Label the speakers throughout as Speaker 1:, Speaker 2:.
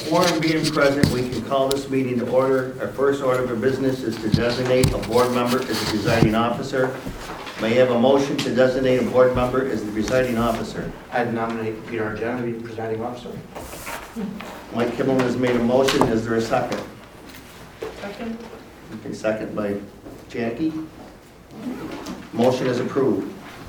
Speaker 1: quorum being present, we can call this meeting to order. Our first order of business is to designate a board member as the presiding officer. May I have a motion to designate a board member as the presiding officer?
Speaker 2: I'd nominate Peter Argento to be the presiding officer.
Speaker 1: Mike Kimmel has made a motion. Is there a second?
Speaker 3: Second.
Speaker 1: Okay, second by Jackie. Motion is approved.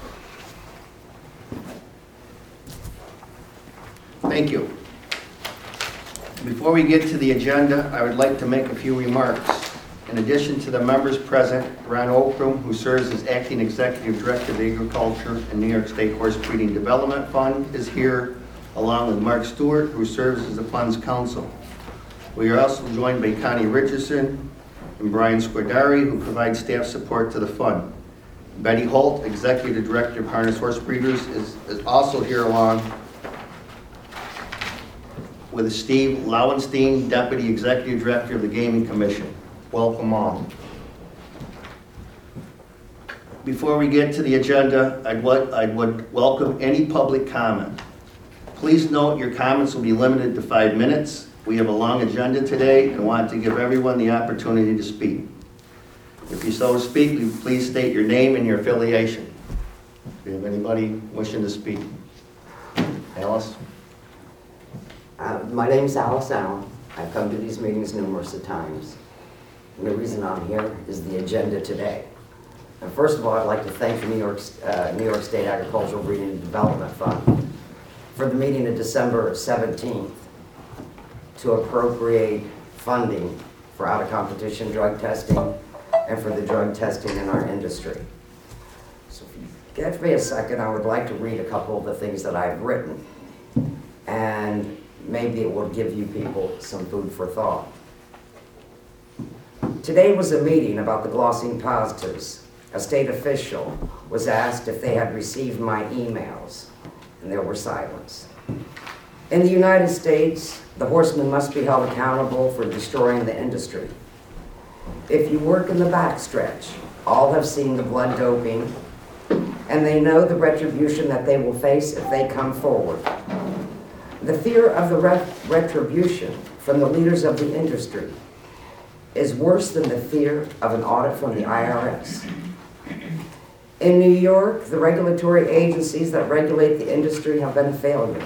Speaker 1: Thank you. Before we get to the agenda, I would like to make a few remarks. In addition to the members present, Ron Okrum, who serves as Acting Executive Director of Agriculture and New York State Horse Breeding Development Fund, is here, along with Mark Stewart, who serves as the fund's counsel. We are also joined by Connie Richardson and Brian Squardari, who provide staff support to the fund. Betty Holt, Executive Director of Harness Horse Breeders, is also here along with Steve Lauenstein, Deputy Executive Director of the Gaming Commission. Welcome all. Before we get to the agenda, I would welcome any public comment. Please note your comments will be limited to 5 minutes. We have a long agenda today and want to give everyone the opportunity to speak. If you so speak, please state your name and your affiliation. Do you have anybody wishing to speak? Alice?
Speaker 4: My name's Alice Allen. I've come to these meetings numerous of times. And the reason I'm here is the agenda today. And first of all, I'd like to thank the New York State Agricultural Breeding and Development Fund for the meeting of December 17th to appropriate funding for out-of-competition drug testing and for the drug testing in our industry. So if you give me a second, I would like to read a couple of the things that I've written. And maybe it will give you people some food for thought. Today was a meeting about the Glossine positives. A state official was asked if they had received my emails, and there was silence. In the United States, the horsemen must be held accountable for destroying the industry. If you work in the backstretch, all have seen the blood doping, and they know the retribution that they will face if they come forward. The fear of the retribution from the leaders of the industry is worse than the fear of an audit from the IRS. In New York, the regulatory agencies that regulate the industry have been a failure.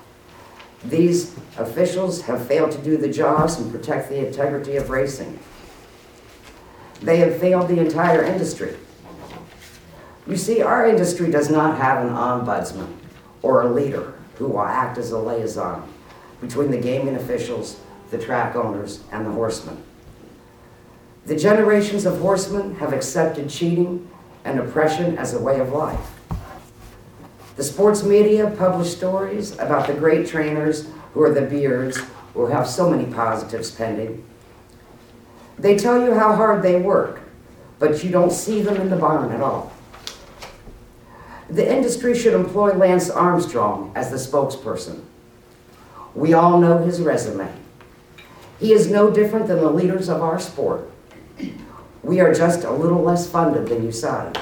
Speaker 4: These officials have failed to do the jobs and protect the integrity of racing. They have failed the entire industry. You see, our industry does not have an ombudsman or a leader who will act as a liaison between the gaming officials, the track owners, and the horsemen. The generations of horsemen have accepted cheating and oppression as a way of life. The sports media publish stories about the great trainers who are the beards, who have so many positives pending. They tell you how hard they work, but you don't see them in the barn at all. The industry should employ Lance Armstrong as the spokesperson. We all know his resume. He is no different than the leaders of our sport. We are just a little less funded than USADA.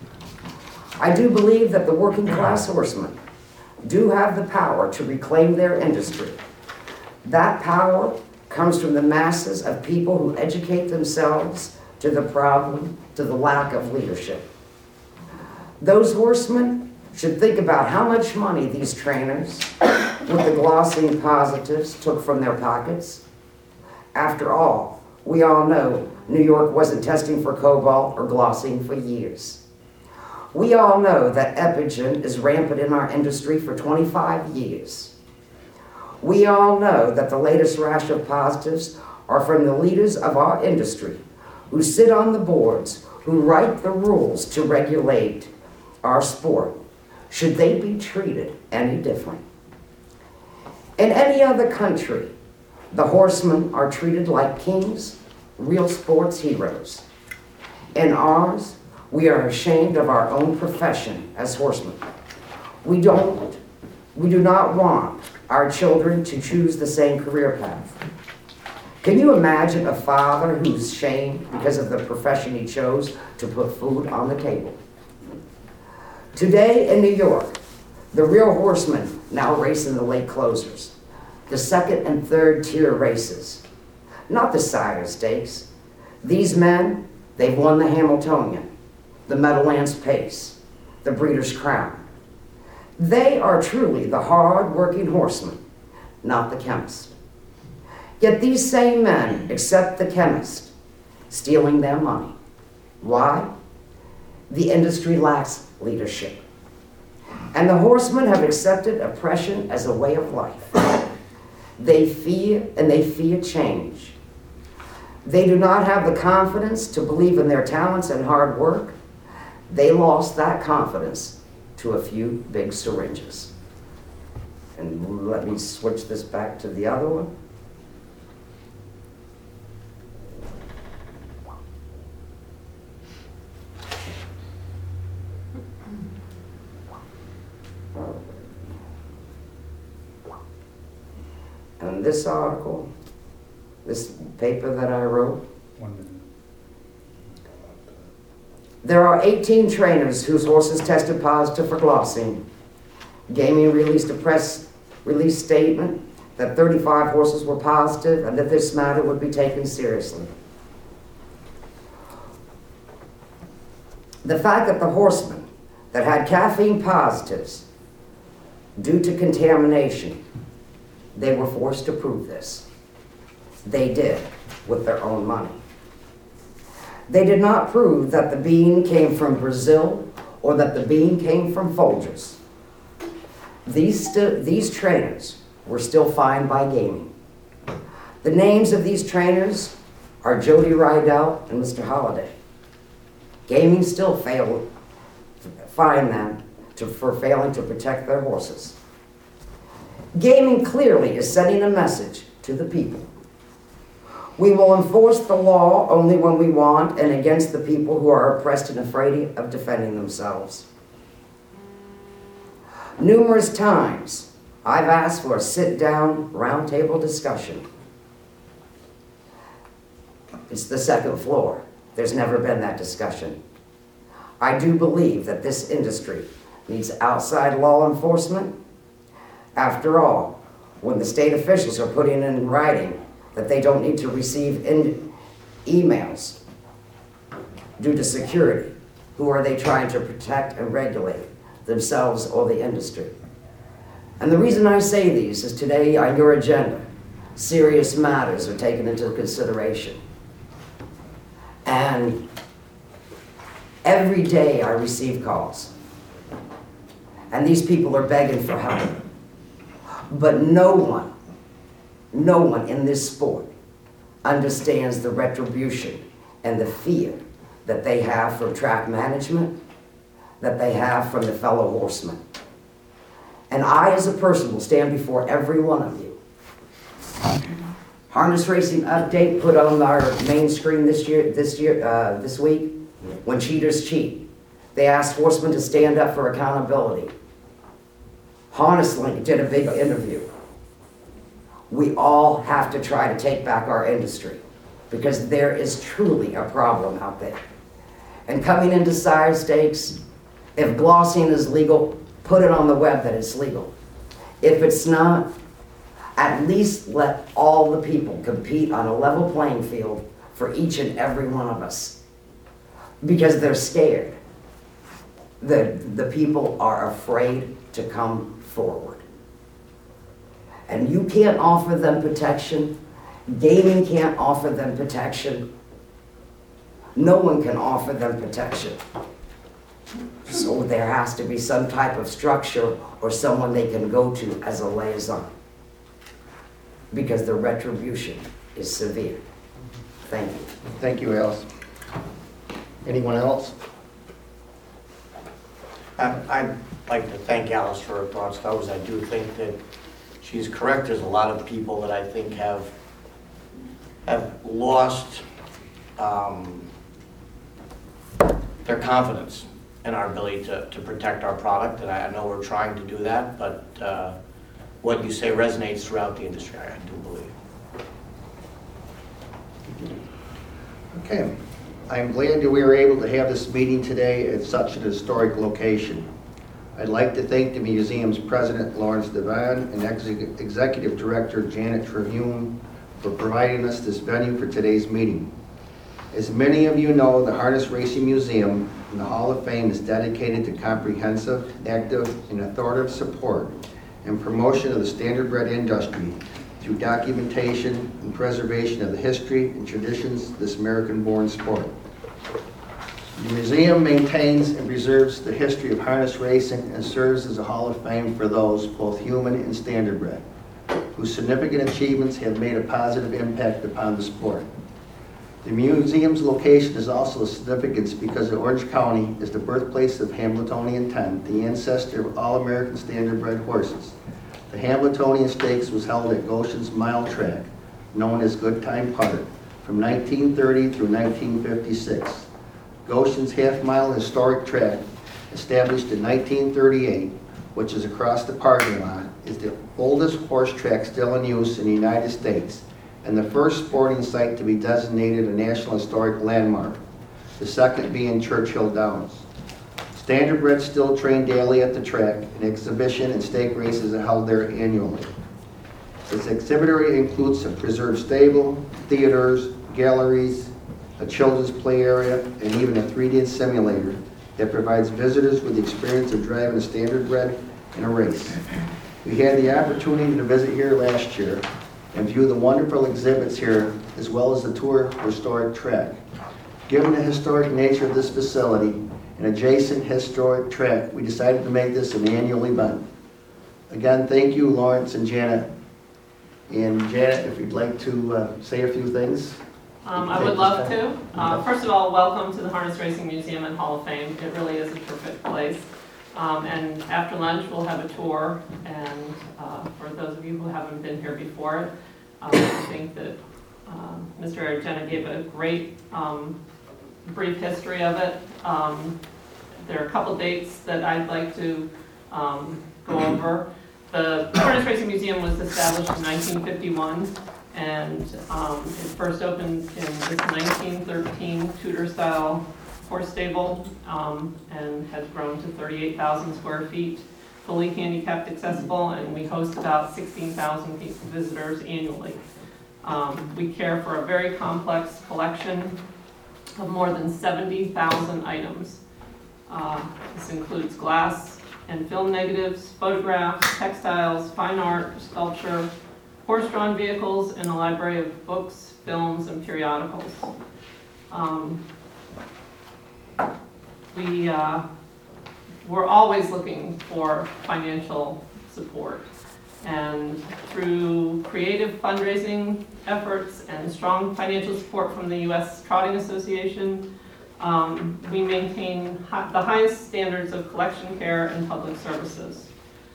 Speaker 4: I do believe that the working class horsemen do have the power to reclaim their industry. That power comes from the masses of people who educate themselves to the problem, to the lack of leadership. Those horsemen should think about how much money these trainers with the Glossine positives took from their pockets. After all, we all know New York wasn't testing for cobalt or Glossine for years. We all know that Epigen is rampant in our industry for 25 years. We all know that the latest rash of positives are from the leaders of our industry who sit on the boards, who write the rules to regulate our sport. Should they be treated any different? In any other country, the horsemen are treated like kings, real sports heroes. In ours, we are ashamed of our own profession as horsemen. We do not want our children to choose the same career path. Can you imagine a father who's shamed because of the profession he chose to put food on the table? Today in New York, the real horsemen now race in the late closers. the second and third tier races, not the sire stakes. These men, they've won the Hamiltonian, the Meadowlands Pace, the Breeders' Crown. They are truly the hard-working horsemen, not the chemist. Yet these same men accept the chemist, stealing their money. Why? The industry lacks leadership. And the horsemen have accepted oppression as a way of life. They fear change. They do not have the confidence to believe in their talents and hard work. They lost that confidence to a few big syringes. And let me switch this back to the other one. And this article, this paper that I wrote,
Speaker 5: 1 minute.
Speaker 4: there are 18 trainers whose horses tested positive for glossine. Gaming released a press release statement that 35 horses were positive and that this matter would be taken seriously. The fact that the horsemen that had caffeine positives due to contamination, they were forced to prove this. They did, with their own money. They did not prove that the bean came from Brazil or that the bean came from Folgers. These trainers were still fined by gaming. The names of these trainers are Jody Rydell and Mr. Holliday. Gaming still fined them for failing to protect their horses. Gaming clearly is sending a message to the people. We will enforce the law only when we want and against the people who are oppressed and afraid of defending themselves. Numerous times, I've asked for a sit-down, round-table discussion. It's the second floor. There's never been that discussion. I do believe that this industry needs outside law enforcement. After all, when the state officials are putting in writing that they don't need to receive emails due to security, who are they trying to protect and regulate, themselves or the industry? And the reason I say these is today on your agenda, serious matters are taken into consideration. And every day I receive calls. And these people are begging for help. But no one in this sport understands the retribution and the fear that they have from track management, that they have from the fellow horsemen. And I, as a person, will stand before every one of you. Harness Racing Update put on our main screen this week, when cheaters cheat. They asked horsemen to stand up for accountability. Harness Link did a big interview. We all have to try to take back our industry because there is truly a problem out there. And coming into sire stakes, if glossing is legal, put it on the web that it's legal. If it's not, at least let all the people compete on a level playing field for each and every one of us. Because they're scared. The people are afraid to come forward. And you can't offer them protection. Gaming can't offer them protection. No one can offer them protection. So there has to be some type of structure or someone they can go to as a liaison. Because the retribution is severe. Thank you.
Speaker 1: Thank you, Alice. Anyone else?
Speaker 2: I'd like to thank Alice for her thoughts, because I do think that she's correct. There's a lot of people that I think have lost their confidence in our ability to protect our product, and I know we're trying to do that, but what you say resonates throughout the industry, I do believe.
Speaker 1: Okay. I'm glad that we were able to have this meeting today at such an historic location. I'd like to thank the museum's president, Lawrence Devine, and executive director, Janet Trehune, for providing us this venue for today's meeting. As many of you know, the Harness Racing Museum and the Hall of Fame is dedicated to comprehensive, active, and authoritative support and promotion of the standardbred industry through documentation and preservation of the history and traditions of this American-born sport. The museum maintains and preserves the history of harness racing and serves as a hall of fame for those, both human and standardbred, whose significant achievements have made a positive impact upon the sport. The museum's location is also of significance because Orange County is the birthplace of Hambletonian 10, the ancestor of all American standardbred horses. The Hambletonian Stakes was held at Goshen's Mile Track, known as Good Time Park, from 1930 through 1956. Goshen's half-mile historic track, established in 1938, which is across the parking lot, is the oldest horse track still in use in the United States and the first sporting site to be designated a National Historic Landmark, the second being Churchill Downs. Standardbreds still train daily at the track, and exhibition and stake races are held there annually. Its exhibit area includes a preserved stable, theaters, galleries, a children's play area, and even a 3D simulator that provides visitors with the experience of driving a standardbred in a race. We had the opportunity to visit here last year and view the wonderful exhibits here, as well as the tour of historic track. Given the historic nature of this facility and adjacent historic track, we decided to make this an annual event. Again, thank you, Lawrence and Janet. And Janet, if you'd like to say a few things.
Speaker 3: I would love to. First of all, welcome to the Harness Racing Museum and Hall of Fame. It really is a terrific place. And after lunch, we'll have a tour. And for those of you who haven't been here before, I think that Mr. Argenta gave a great brief history of it. There are a couple dates that I'd like to go over. The Harness Racing Museum was established in 1951. And it first opened in this 1913 Tudor-style horse stable and has grown to 38,000 square feet, fully handicapped accessible, and we host about 16,000 visitors annually. We care for a very complex collection of more than 70,000 items. This includes glass and film negatives, photographs, textiles, fine art, sculpture, horse-drawn vehicles, and a library of books, films, and periodicals. We're always looking for financial support. And through creative fundraising efforts and strong financial support from the U.S. Trotting Association, we maintain the highest standards of collection care and public services.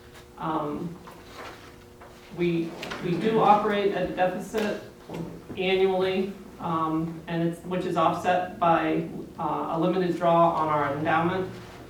Speaker 3: We do operate at a deficit annually, which is offset by a limited draw on our endowment.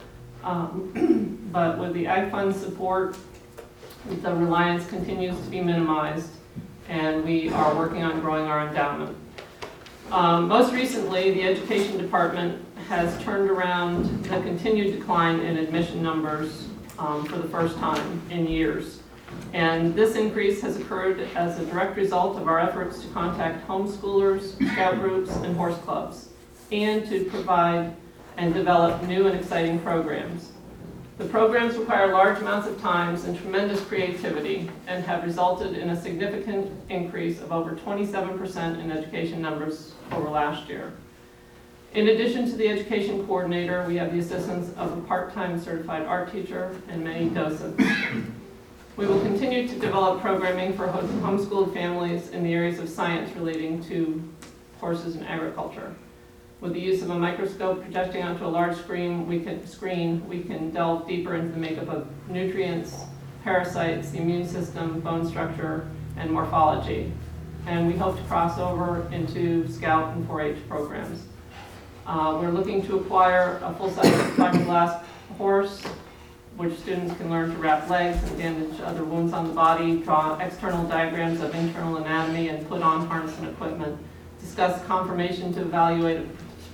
Speaker 3: But with the Ag Fund support, the reliance continues to be minimized, and we are working on growing our endowment. Most recently, the Education Department has turned around the continued decline in admission numbers for the first time in years. And this increase has occurred as a direct result of our efforts to contact homeschoolers, scout groups, and horse clubs, and to provide and develop new and exciting programs. The programs require large amounts of time and tremendous creativity and have resulted in a significant increase of over 27% in education numbers over last year. In addition to the education coordinator, we have the assistance of a part-time certified art teacher and many docents. We will continue to develop programming for homeschooled families in the areas of science relating to horses and agriculture. With the use of a microscope projecting onto a large screen, we can delve deeper into the makeup of nutrients, parasites, the immune system, bone structure, and morphology. And we hope to cross over into Scout and 4-H programs. We're looking to acquire a full-size fiberglass horse, which students can learn to wrap legs and bandage other wounds on the body, draw external diagrams of internal anatomy, and put on harness and equipment, discuss conformation to evaluate a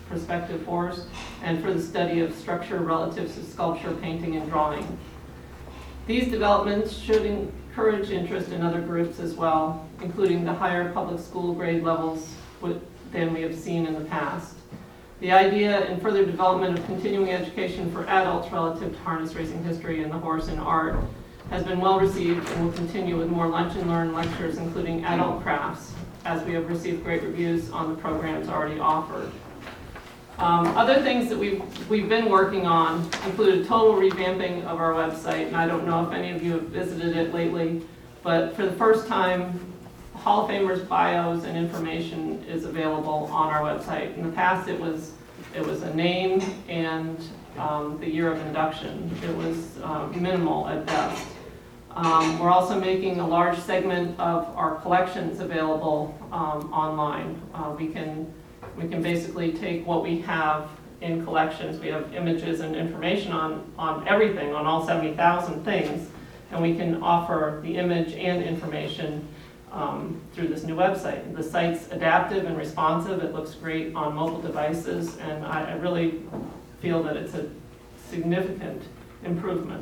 Speaker 3: prospective horse, and for the study of structure relative to sculpture, painting, and drawing. These developments should encourage interest in other groups as well, including the higher public school grade levels than we have seen in the past. The idea and further development of continuing education for adults relative to harness racing history and the horse and art has been well received and will continue with more lunch and learn lectures, including adult crafts, as we have received great reviews on the programs already offered. Other things that we've been working on include a total revamping of our website, and I don't know if any of you have visited it lately, but for the first time, Hall of Famers bios and information is available on our website. In the past, it was a name and the year of induction. It was minimal at best. We're also making a large segment of our collections available online. We can basically take what we have in collections. We have images and information on everything, on all 70,000 things, and we can offer the image and information through this new website. The site's adaptive and responsive. It looks great on mobile devices, and I really feel that it's a significant improvement.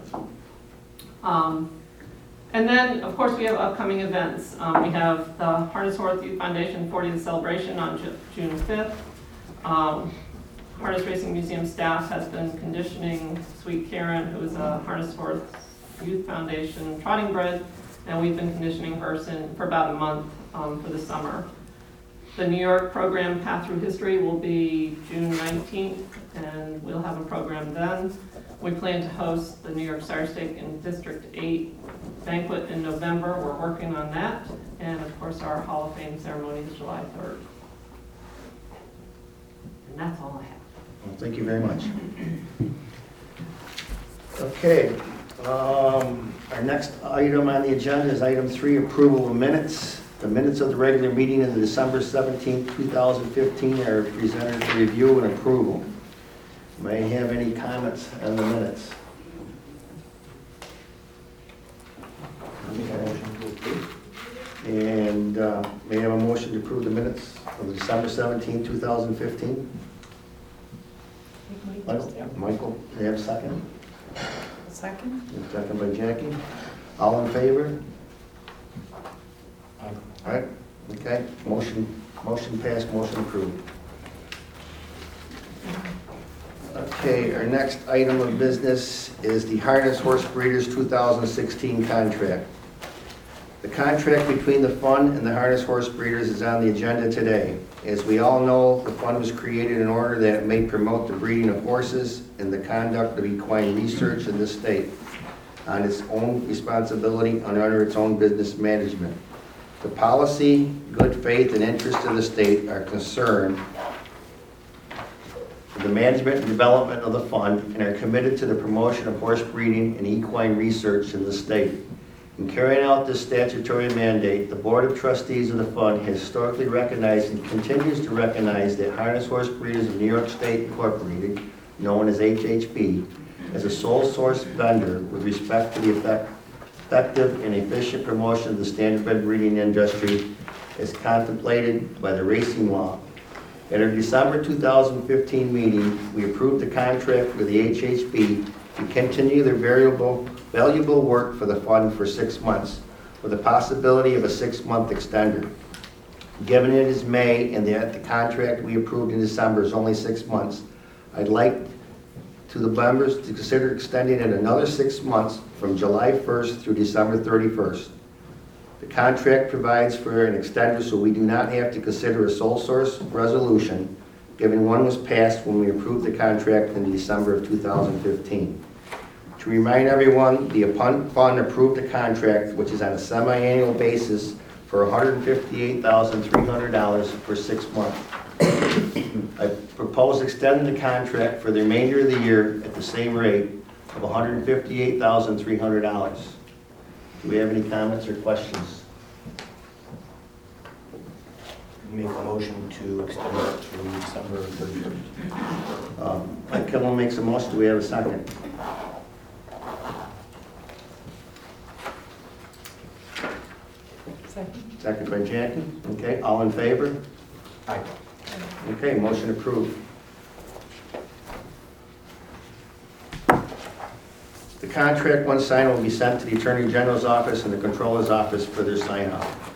Speaker 3: And then, of course, we have upcoming events. We have the Harness Horse Youth Foundation 40th celebration on June 5th. Harness Racing Museum staff has been conditioning Sweet Karen, who is a Harness Horse Youth Foundation trotting bred, and we've been conditioning her for about a month for the summer. The New York program, Path Through History, will be June 19th, and we'll have a program then. We plan to host the New York Sire Stake in District 8 banquet in November. We're working on that. And of course, our Hall of Fame ceremony is July 3rd. And that's all I have.
Speaker 1: Well, thank you very much. Okay, our next item on the agenda is item 3, approval of minutes. The minutes of the regular meeting of the December 17, 2015 are presented for review and approval. May I have any comments on the minutes? And may I have a motion to approve the minutes of December 17, 2015? Michael, may I have a second?
Speaker 5: Second?
Speaker 1: Second by Jackie. All in favor? All right, okay, motion passed, motion approved. Okay, our next item of business is the Harness Horse Breeders 2016 contract. The contract between the fund and the Harness Horse Breeders is on the agenda today. As we all know, the fund was created in order that it may promote the breeding of horses and the conduct of equine research in this state on its own responsibility and under its own business management. The policy, good faith, and interest of the state are concerned with the management and development of the fund and are committed to the promotion of horse breeding and equine research in the state. In carrying out this statutory mandate, the Board of Trustees of the fund has historically recognized and continues to recognize that Harness Horse Breeders of New York State Incorporated, known as HHB, as a sole source vendor with respect to the effective and efficient promotion of the standardbred breeding industry as contemplated by the racing law. At our December 2015 meeting, we approved the contract with the HHB to continue their valuable work for the fund for 6 months, with the possibility of a 6-month extender. Given it is May and that the contract we approved in December is only 6 months, I'd like to the members to consider extending it another 6 months from July 1st through December 31st. The contract provides for an extender so we do not have to consider a sole source resolution, given one was passed when we approved the contract in December of 2015. To remind everyone, the fund approved a contract which is on a semi-annual basis for $158,300 for 6 months. I propose extending the contract for the remainder of the year at the same rate of $158,300. Do we have any comments or questions?
Speaker 2: Make a motion to extend it through December 31st.
Speaker 1: Mike Killen makes a motion. Do we have a second?
Speaker 5: Second.
Speaker 1: Second by Jackie. Okay, all in favor?
Speaker 2: Aye.
Speaker 1: Okay, motion approved. The contract, once signed, will be sent to the Attorney General's office and the Controller's office for their sign-off.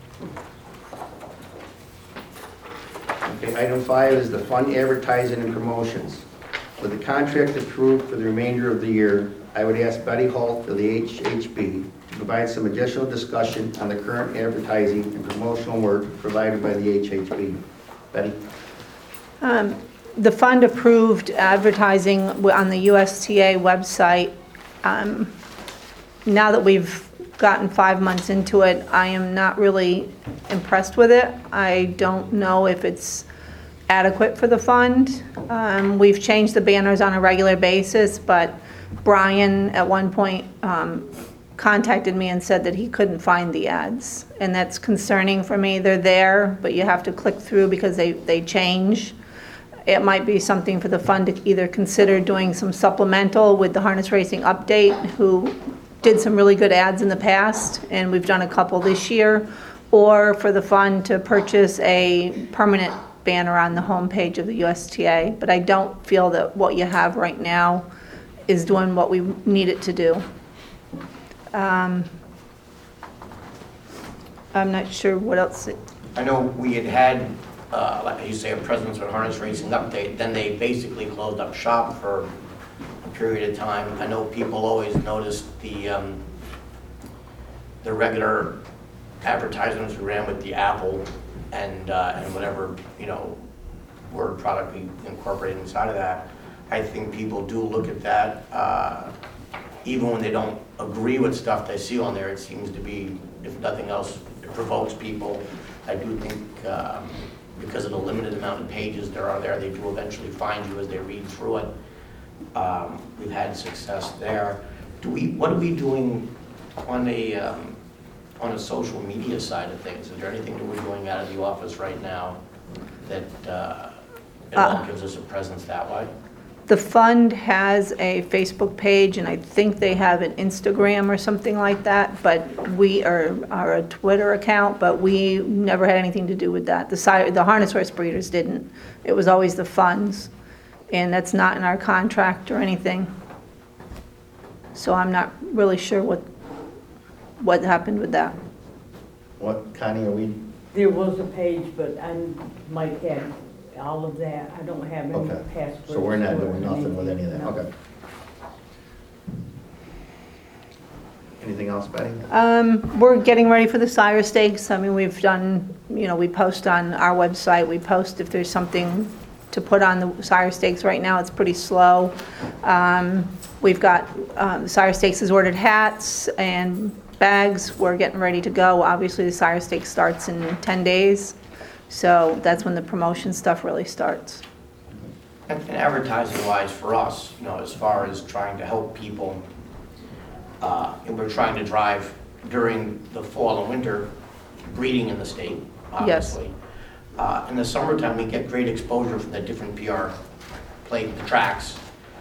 Speaker 1: Okay, item 5 is the fund advertising and promotions. With the contract approved for the remainder of the year, I would ask Betty Holt of the HHB to provide some additional discussion on the current advertising and promotional work provided by the HHB. Betty?
Speaker 6: The fund approved advertising on the USTA website. Now that we've gotten 5 months into it, I am not really impressed with it. I don't know if it's adequate for the fund. We've changed the banners on a regular basis, but Brian at one point contacted me and said that he couldn't find the ads. And that's concerning for me. They're there, but you have to click through because they change. It might be something for the fund to either consider doing some supplemental with the Harness Racing Update, who did some really good ads in the past, and we've done a couple this year, or for the fund to purchase a permanent banner on the homepage of the USTA. But I don't feel that what you have right now is doing what we need it to do. I'm not sure what else.
Speaker 2: I know we had, like you say, a President's Harness Racing Update, then they basically closed up shop for a period of time. I know people always noticed the regular advertisements we ran with the Apple and whatever, word product we incorporated inside of that. I think people do look at that, even when they don't agree with stuff they see on there. It seems to be, if nothing else, it provokes people. I do think because of the limited amount of pages there are there, they do eventually find you as they read through it. We've had success there. What are we doing on a social media side of things? Is there anything that we're doing out of the office right now that gives us a presence that way?
Speaker 6: The fund has a Facebook page, and I think they have an Instagram or something like that, but we are a Twitter account, but we never had anything to do with that. The harness horse breeders didn't. It was always the funds, and that's not in our contract or anything. So I'm not really sure what happened with that.
Speaker 1: What, Connie, are we?
Speaker 5: There was a page, but I might have all of that. I don't have any
Speaker 1: Okay,
Speaker 5: passwords.
Speaker 1: so we're not
Speaker 5: or
Speaker 1: doing nothing with any of that,
Speaker 5: No.
Speaker 1: okay. Anything else, Betty?
Speaker 6: We're getting ready for the sire stakes. I mean, we've done, we post on our website, we post if there's something to put on the sire stakes. Right now, it's pretty slow. We've got, the sire stakes has ordered hats and bags. We're getting ready to go. Obviously, the sire stakes starts in 10 days. So that's when the promotion stuff really starts.
Speaker 2: And advertising-wise for us, as far as trying to help people, and we're trying to drive during the fall and winter breeding in the state, obviously. In the summertime, we get great exposure from the different PR the tracks.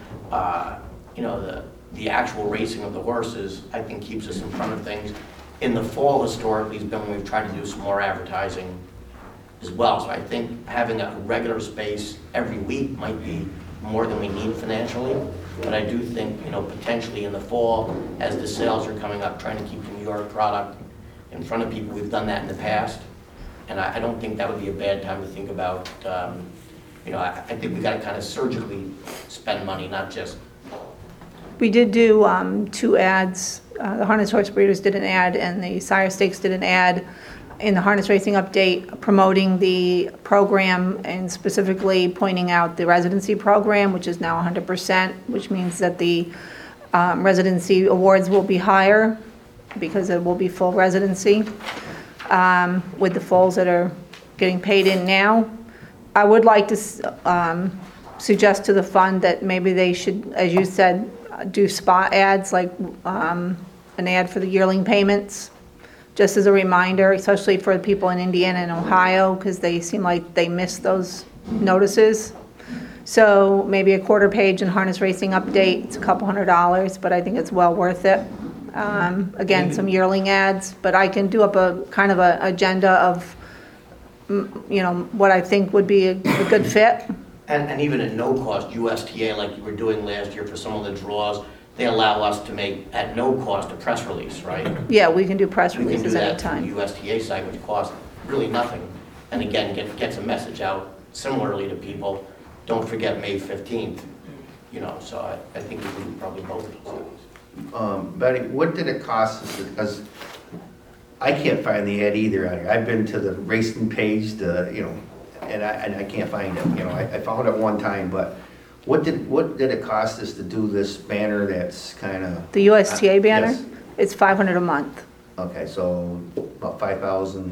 Speaker 2: The actual racing of the horses, I think, keeps us in front of things. In the fall, historically, has been when we've tried to do some more advertising as well. So I think having a regular space every week might be more than we need financially. But I do think, potentially in the fall, as the sales are coming up, trying to keep the New York product in front of people. We've done that in the past. And I don't think that would be a bad time to think about, I think we got to kind of surgically spend money, not just.
Speaker 6: We did do 2 ads. The Harness Horse Breeders did an ad, and the Sire Stakes did an ad in the Harness Racing Update promoting the program and specifically pointing out the residency program, which is now 100%, which means that the residency awards will be higher because it will be full residency with the foals that are getting paid in now. I would like to suggest to the fund that maybe they should, as you said, do spot ads, like an ad for the yearling payments, just as a reminder, especially for the people in Indiana and Ohio, because they seem like they miss those notices. So maybe a quarter page in Harness Racing Update, it's a couple $100, but I think it's well worth it. Again, some yearling ads, but I can do up a kind of a agenda of, what I think would be a good fit.
Speaker 2: And even at no cost, USTA, like you were doing last year for some of the draws, they allow us to make, at no cost, a press release, right?
Speaker 6: Yeah, we can do press
Speaker 2: We can do
Speaker 6: releases
Speaker 2: that
Speaker 6: anytime.
Speaker 2: through the USDA site, which costs really nothing. And again, gets a message out similarly to people, don't forget May 15th, you know, so I think we can do probably both of those things.
Speaker 1: Betty, what did it cost us? Because I can't find the ad either. I've been to the racing page, and I can't find it. I found it one time, but what did it cost us to do this banner that's kind of?
Speaker 6: The USTA banner,
Speaker 1: Yes.
Speaker 6: it's $500 a month.
Speaker 1: Okay, so about $5,000,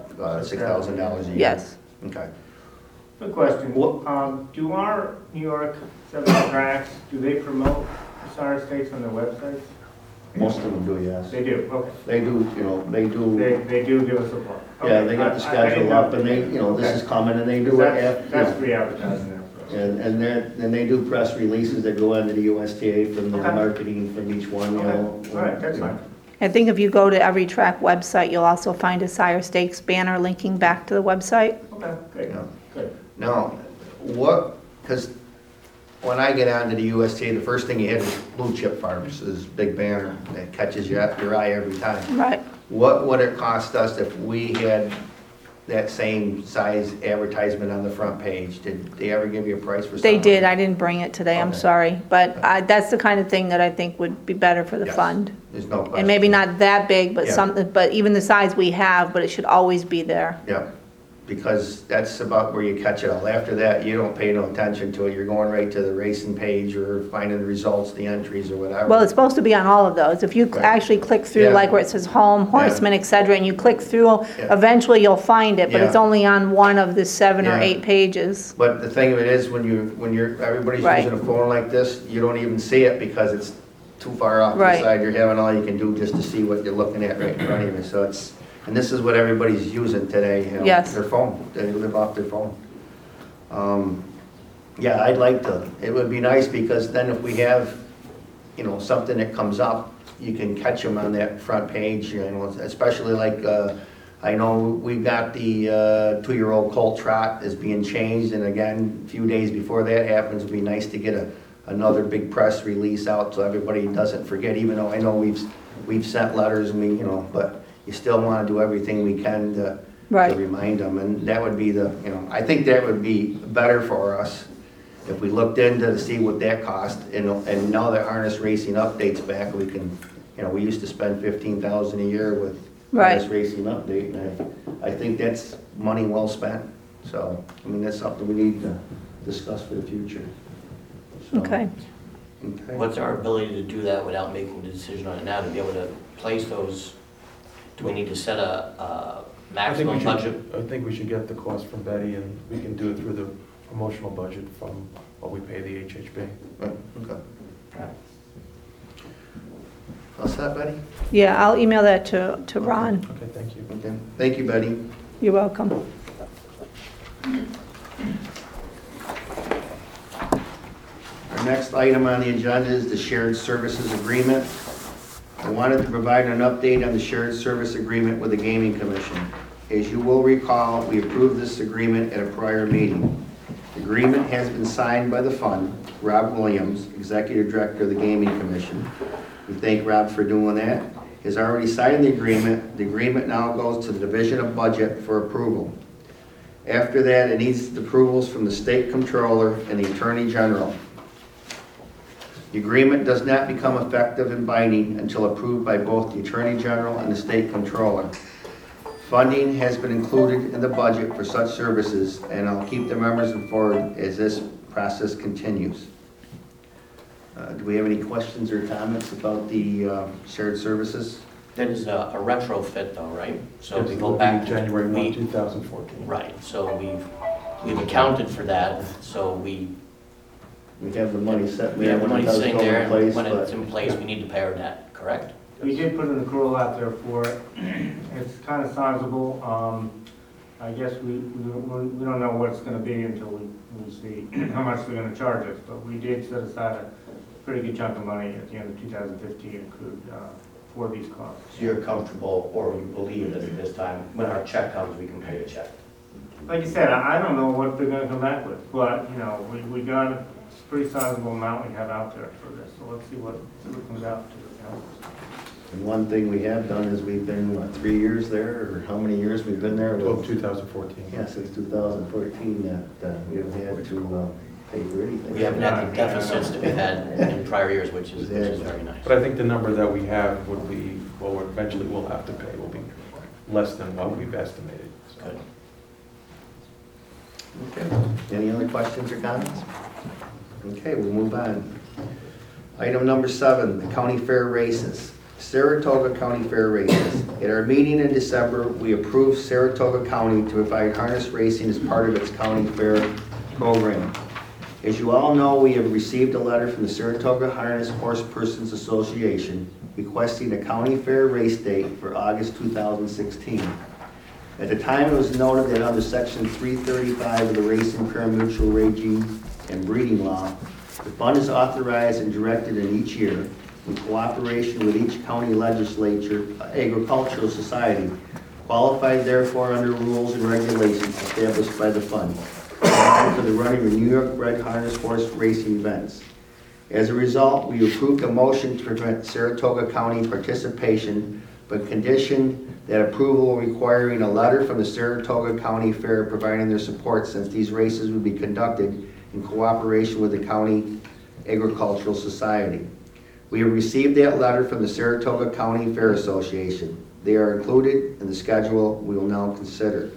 Speaker 1: $6,000 a year?
Speaker 6: Yes.
Speaker 1: Okay.
Speaker 7: Good question.
Speaker 1: What-
Speaker 7: Do our New York 7 tracks, do they promote the Sire Stakes on their websites?
Speaker 1: Most of them do, yes.
Speaker 7: They do, okay.
Speaker 1: They do, they do,
Speaker 7: They do give us a plug.
Speaker 1: yeah, they got the schedule up and they, this is coming and they do it after.
Speaker 7: That's free advertising there for us.
Speaker 1: And they do press releases that go into the USDA from the
Speaker 7: Okay.
Speaker 1: marketing from each one,
Speaker 7: Okay, all right, that's fine.
Speaker 6: I think if you go to every track website, you'll also find a Sire Stakes banner linking back to the website.
Speaker 7: Okay, good,
Speaker 1: Yeah.
Speaker 7: good.
Speaker 1: Now, because when I get onto the USDA, the first thing you hit is Blue Chip Farms, this big banner that catches your eye every time.
Speaker 6: Right.
Speaker 1: What would it cost us if we had that same size advertisement on the front page? Did they ever give you a price for something?
Speaker 6: They did, I didn't bring it today, I'm
Speaker 1: Okay.
Speaker 6: sorry. But that's the kind of thing that I think would be better for the
Speaker 1: Yes.
Speaker 6: fund.
Speaker 1: There's no question.
Speaker 6: And maybe not that big, but
Speaker 1: Yeah.
Speaker 6: something, but even the size we have, but it should always be there.
Speaker 1: Yeah, because that's about where you catch it all. After that, you don't pay no attention to it. You're going right to the racing page or finding the results, the entries or whatever.
Speaker 6: Well, it's supposed to be on all of those. If you
Speaker 1: Right.
Speaker 6: actually click through,
Speaker 1: Yeah.
Speaker 6: like where it says home, horseman, et cetera, and you click through,
Speaker 1: Yeah.
Speaker 6: eventually you'll find it, but it's
Speaker 1: Yeah.
Speaker 6: only on one of the 7 or
Speaker 1: Yeah.
Speaker 6: 8 pages.
Speaker 1: But the thing of it is, everybody's
Speaker 6: Right.
Speaker 1: using a phone like this, you don't even see it because it's too far off to the
Speaker 6: Right.
Speaker 1: side. You're having all you can do just to see what you're looking at right in front of you. So and this is what everybody's using today,
Speaker 6: Yes.
Speaker 1: their phone. They live off their phone. Yeah, I'd like to. It would be nice because then if we have, something that comes up, you can catch them on that front page, especially like, I know we've got the 2-year-old Colt Trot is being changed, and again, a few days before that happens, it'd be nice to get another big press release out so everybody doesn't forget, even though I know we've sent letters and but you still want to do everything we can to
Speaker 6: Right.
Speaker 1: remind them, and that would be I think that would be better for us if we looked into to see what that cost, and now that Harness Racing updates back, we can, we used to spend $15,000 a year with Harness
Speaker 6: Right.
Speaker 1: Racing update, and I think that's money well spent. So, that's something we need to discuss for the future. So,
Speaker 6: Okay.
Speaker 1: okay.
Speaker 2: What's our ability to do that without making the decision on it now, to be able to place those? Do we need to set a maximum budget?
Speaker 8: I think we should get the cost from Betty, and we can do it through the promotional budget from what we pay the HHB.
Speaker 1: Right, okay. All set, Betty?
Speaker 6: Yeah, I'll email that to Ron.
Speaker 8: Okay, thank you.
Speaker 1: Okay. Thank you, Betty.
Speaker 6: You're welcome.
Speaker 1: Our next item on the agenda is the shared services agreement. I wanted to provide an update on the shared service agreement with the Gaming Commission. As you will recall, we approved this agreement at a prior meeting. The agreement has been signed by the fund, Rob Williams, Executive Director of the Gaming Commission. We thank Rob for doing that. He has already signed the agreement. The agreement now goes to the Division of Budget for approval. After that, it needs the approvals from the State Comptroller and the Attorney General. The agreement does not become effective and binding until approved by both the Attorney General and the State Comptroller. Funding has been included in the budget for such services, and I'll keep the members informed as this process continues. Do we have any questions or comments about the shared services?
Speaker 2: That is a retrofit though, right? So
Speaker 8: Yes,
Speaker 2: we
Speaker 8: it
Speaker 2: go
Speaker 8: will
Speaker 2: back.
Speaker 8: be January 1,
Speaker 2: we-
Speaker 8: 2014.
Speaker 2: Right, so we've accounted for that, so we
Speaker 1: We have the money set.
Speaker 2: have the
Speaker 1: when it
Speaker 2: money
Speaker 1: does
Speaker 2: sitting
Speaker 1: go in
Speaker 2: there, and
Speaker 1: place,
Speaker 2: when it's
Speaker 1: but-
Speaker 2: in place, we need to pay our debt, correct?
Speaker 7: We did put an accrual out there for it. It's kind of sizable. I guess we don't know what it's gonna be until we see how much they're gonna charge us, but we did set aside a pretty good chunk of money at the end of 2015 accrued for these costs.
Speaker 2: So you're comfortable, or you believe that at this time, when our check comes, we can pay the check?
Speaker 7: Like you said, I don't know what they're gonna come back with, but, we got a pretty sizable amount we have out there for this, so let's see what it comes out to, you know.
Speaker 1: And one thing we have done is we've been, what, 3 years there, or how many years we've been there?
Speaker 8: Well, 2014.
Speaker 1: Yeah, since 2014, that we haven't had to pay for anything.
Speaker 2: We haven't had the deficits that we've had in prior years, which is very nice.
Speaker 8: But I think the number that we have would be, well, eventually we'll have to pay, will be less than what we've estimated. So.
Speaker 2: Good.
Speaker 1: Okay. Any other questions or comments? Okay, we'll move on. Item number 7, the county fair races. Saratoga County Fair races. At our meeting in December, we approved Saratoga County to provide harness racing as part of its county fair program. As you all know, we have received a letter from the Saratoga Harness Horse Persons Association requesting a county fair race date for August 2016. At the time, it was noted that under Section 335 of the Racing Pari-Mutuel Regime and Breeding Law, the fund is authorized and directed in each year in cooperation with each county legislature, agricultural society, qualified therefore under rules and regulations established by the fund, for the running of New York bred harness horse racing events. As a result, we approved a motion to prevent Saratoga County participation, but conditioned that approval requiring a letter from the Saratoga County Fair providing their support, since these races would be conducted in cooperation with the County Agricultural Society. We have received that letter from the Saratoga County Fair Association. They are included in the schedule we will now consider,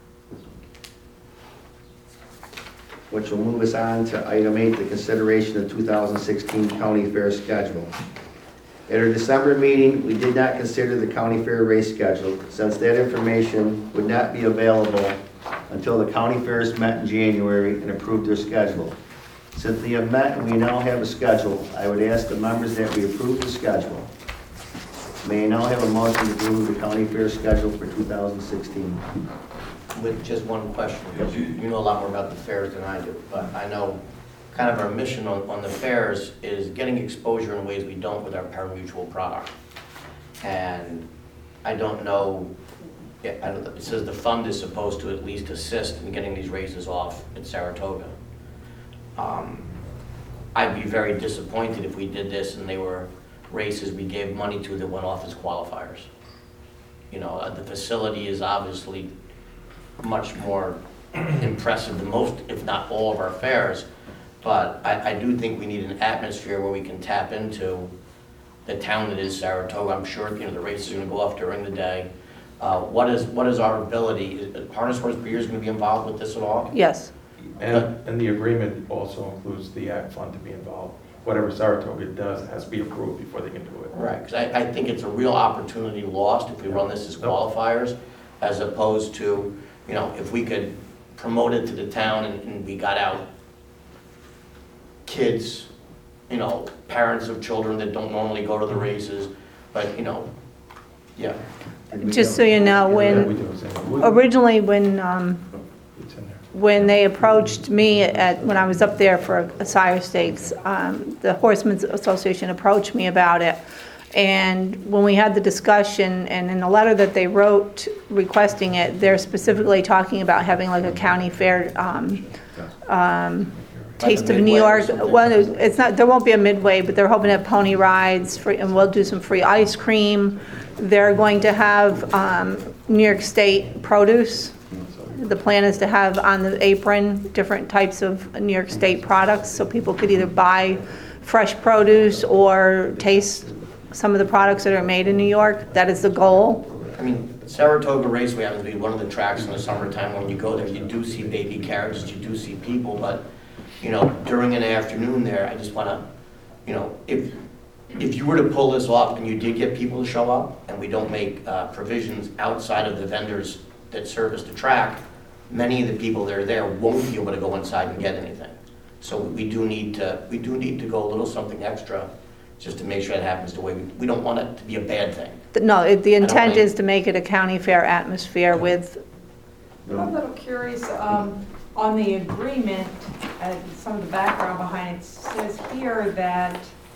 Speaker 1: which will move us on to item 8, the consideration of 2016 County Fair schedule. At our December meeting, we did not consider the county fair race schedule, since that information would not be available until the county fairs met in January and approved their schedule. Since they have met and we now have a schedule, I would ask the members that we approve the schedule. May I now have a motion to approve the county fair schedule for 2016?
Speaker 2: With just one question, because you know a lot more about the fairs than I do, but I know kind of our mission on the fairs is getting exposure in ways we don't with our pari-mutuel product. And I don't know, it says the fund is supposed to at least assist in getting these races off at Saratoga. I'd be very disappointed if we did this and they were races we gave money to that went off as qualifiers. You know, the facility is obviously much more impressive than most, if not all, of our fairs. But I do think we need an atmosphere where we can tap into the town that is Saratoga. I'm sure the races are going to go off during the day. What is our ability? Is Harness Horse Breeders going to be involved with this at all?
Speaker 6: Yes.
Speaker 8: And the agreement also includes the ag fund to be involved. Whatever Saratoga does has to be approved before they can do it.
Speaker 2: Right, because I think it's a real opportunity lost if we run this as qualifiers, as opposed to, if we could promote it to the town and we got out kids, parents of children that don't normally go to the races, but, yeah.
Speaker 6: Just so you know, originally when they approached me when I was up there for a sire stakes, the Horsemen's Association approached me about it. And when we had the discussion, and in the letter that they wrote requesting it, they're specifically talking about having like a county fair Taste of New York. Well, it's not. There won't be a midway, but they're hoping to have pony rides, and we'll do some free ice cream. They're going to have New York State produce. The plan is to have on the apron different types of New York State products, so people could either buy fresh produce or taste some of the products that are made in New York. That is the goal.
Speaker 2: I mean, Saratoga Raceway happens to be one of the tracks in the summertime. When you go there, you do see baby carriages, you do see people, but during an afternoon there, I just want to, if you were to pull this off and you did get people to show up, and we don't make provisions outside of the vendors that service the track, many of the people that are there won't be able to go inside and get anything. So we do need to go a little something extra, just to make sure it happens the way we don't want it to be a bad thing.
Speaker 6: No, the intent is to make it a county fair atmosphere with.
Speaker 9: I'm a little curious, on the agreement, some of the background behind it says here that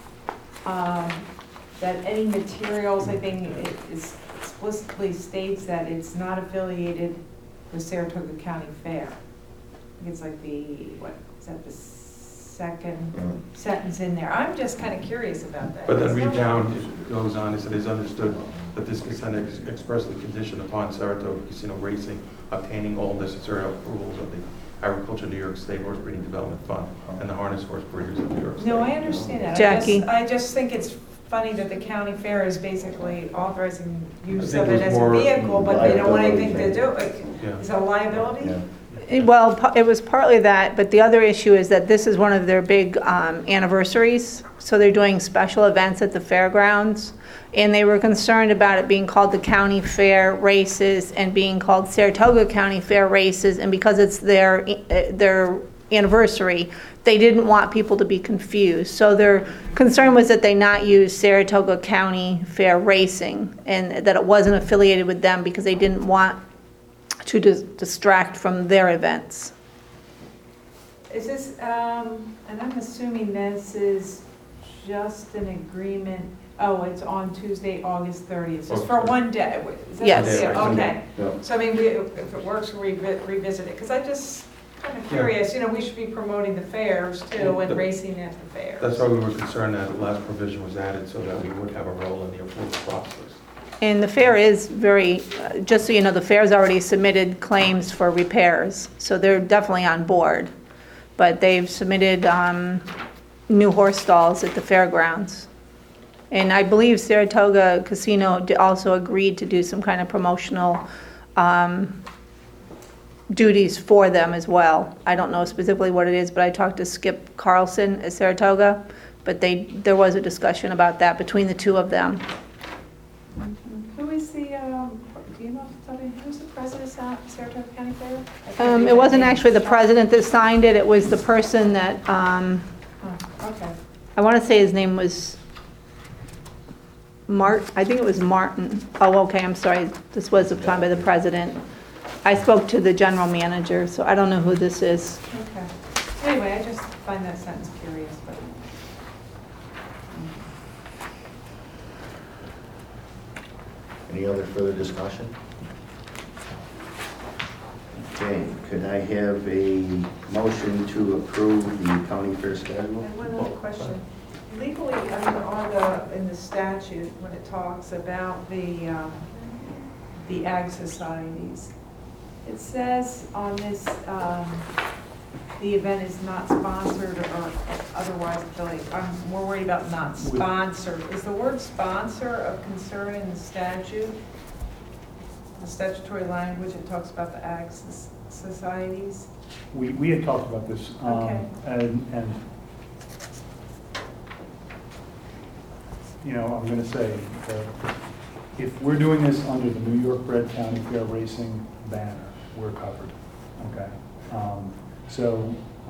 Speaker 9: that any materials, I think it explicitly states that it's not affiliated with Saratoga County Fair. I think it's like the second sentence in there. I'm just kind of curious about that.
Speaker 8: But then
Speaker 9: Is
Speaker 8: read
Speaker 9: that-
Speaker 8: down, it goes on, it said, it's understood that this consent is expressly conditioned upon Saratoga Casino Racing obtaining all necessary approvals of the Agriculture New York State Horse Breeding Development Fund and the Harness Horse Breeders of New York State.
Speaker 9: No, I understand that.
Speaker 6: Jackie.
Speaker 9: I just think it's funny that the county fair is basically authorizing use
Speaker 8: I think
Speaker 9: of
Speaker 8: it
Speaker 9: it
Speaker 8: was
Speaker 9: as a
Speaker 8: more
Speaker 9: vehicle, but they don't want anything to do.
Speaker 8: Yeah.
Speaker 9: Is it a liability?
Speaker 6: Well, it was partly that, but the other issue is that this is one of their big anniversaries, so they're doing special events at the fairgrounds, and they were concerned about it being called the County Fair Races and being called Saratoga County Fair Races, and because it's their anniversary, they didn't want people to be confused. So their concern was that they not use Saratoga County Fair Racing, and that it wasn't affiliated with them because they didn't want to distract from their events.
Speaker 9: Is this, and I'm assuming this is just an agreement, oh, it's on Tuesday, August 30th, just for one day? Is that-
Speaker 6: Yes.
Speaker 9: Yeah, okay.
Speaker 1: Yeah.
Speaker 9: So I mean, if it works, we'll revisit it, because I just kind of curious, you know, we should be promoting the fairs too and racing at the fairs.
Speaker 8: That's why we were concerned that the last provision was added so that we would have a role in the approval process.
Speaker 6: And the fair is very, just so you know, the fair's already submitted claims for repairs, so they're definitely on board. But they've submitted new horse stalls at the fairgrounds. And I believe Saratoga Casino also agreed to do some kind of promotional duties for them as well. I don't know specifically what it is, but I talked to Skip Carlson at Saratoga, but there was a discussion about that between the two of them.
Speaker 9: Who is the, do you know off the top of your head, who's the president of Saratoga County Fair? I can't think
Speaker 6: It
Speaker 9: of
Speaker 6: wasn't
Speaker 9: the name.
Speaker 6: actually the president that signed it, it was the person that,
Speaker 9: Oh, okay.
Speaker 6: I want to say his name was I think it was Martin. Oh, okay, I'm sorry, this was signed by the president. I spoke to the general manager, so I don't know who this is.
Speaker 9: Okay. Anyway, I just find that sentence curious, but.
Speaker 1: Any other further discussion? Okay, could I have a motion to approve the county fair schedule?
Speaker 9: And one other question. Legally, I mean, in the statute, when it talks about the ag societies, it says on this, the event is not sponsored or otherwise affiliated. I'm more worried about not sponsored. Is the word sponsor of concern in the statute? The statutory language, it talks about the ag societies?
Speaker 10: We had talked about this,
Speaker 9: Okay.
Speaker 10: and, you know, I'm gonna say, if we're doing this under the New York Bred County Fair Racing banner, we're covered, okay? So,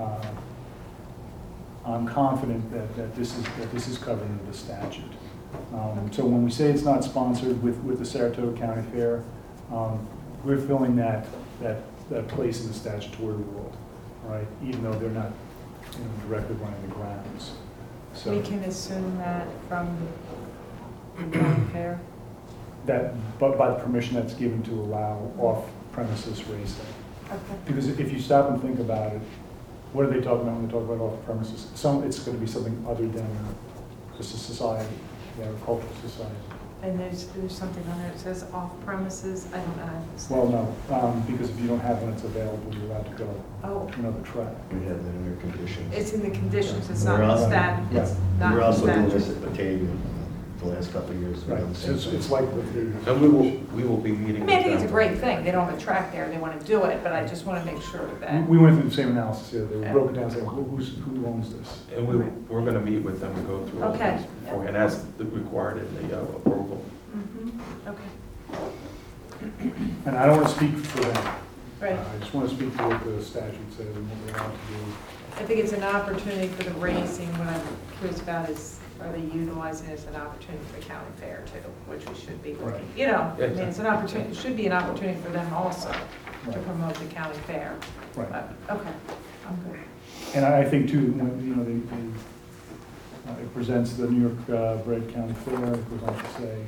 Speaker 10: I'm confident that this is covered under the statute. So when we say it's not sponsored with the Saratoga County Fair, we're filling that place in the statutory world, right? Even though they're not, you know, directly running the grounds. So
Speaker 9: We can assume that from the county fair?
Speaker 10: but by the permission that's given to allow off-premises racing.
Speaker 9: Okay.
Speaker 10: Because if you stop and think about it, what are they talking about when they talk about off-premises? It's going to be something other than just a society, the agricultural society.
Speaker 9: And there's something on there that says off premises, I don't know.
Speaker 10: Well, no, because if you don't have one, it's available, you're allowed to go
Speaker 9: Oh,
Speaker 10: another track.
Speaker 1: We have that in our conditions.
Speaker 9: it's in the conditions, it's not
Speaker 1: We're
Speaker 9: in the
Speaker 1: also-
Speaker 9: stat, it's not
Speaker 1: We're
Speaker 9: in the
Speaker 1: also doing
Speaker 9: statute.
Speaker 1: this at Batavia the last couple of years.
Speaker 10: Right, so it's like with the,
Speaker 8: And we will be meeting
Speaker 9: I
Speaker 8: with
Speaker 9: mean, I think it's a
Speaker 8: them.
Speaker 9: great thing, they don't have a track there, they want to do it, but I just want to make sure that,
Speaker 10: we went through the same analysis here, they
Speaker 9: Yeah.
Speaker 10: broke it down, saying, who owns this?
Speaker 8: And we're going to meet with them and go through all
Speaker 9: Okay.
Speaker 8: this beforehand, as required in the approval.
Speaker 9: okay,
Speaker 10: And I don't want to speak for them.
Speaker 9: right.
Speaker 10: I just want to speak to what the statute says and what they're allowed to do.
Speaker 9: I think it's an opportunity for the racing, what I'm curious about is, are they utilizing it as an opportunity for the county fair too, which we should be looking,
Speaker 10: Right.
Speaker 9: you know, I mean, it's an opportunity, it should be an opportunity for them also to
Speaker 10: Right.
Speaker 9: promote the county fair.
Speaker 10: Right.
Speaker 9: But, okay, I'm good.
Speaker 10: And I think too, when, you know, it presents the New York Bred County Fair, it goes on to say,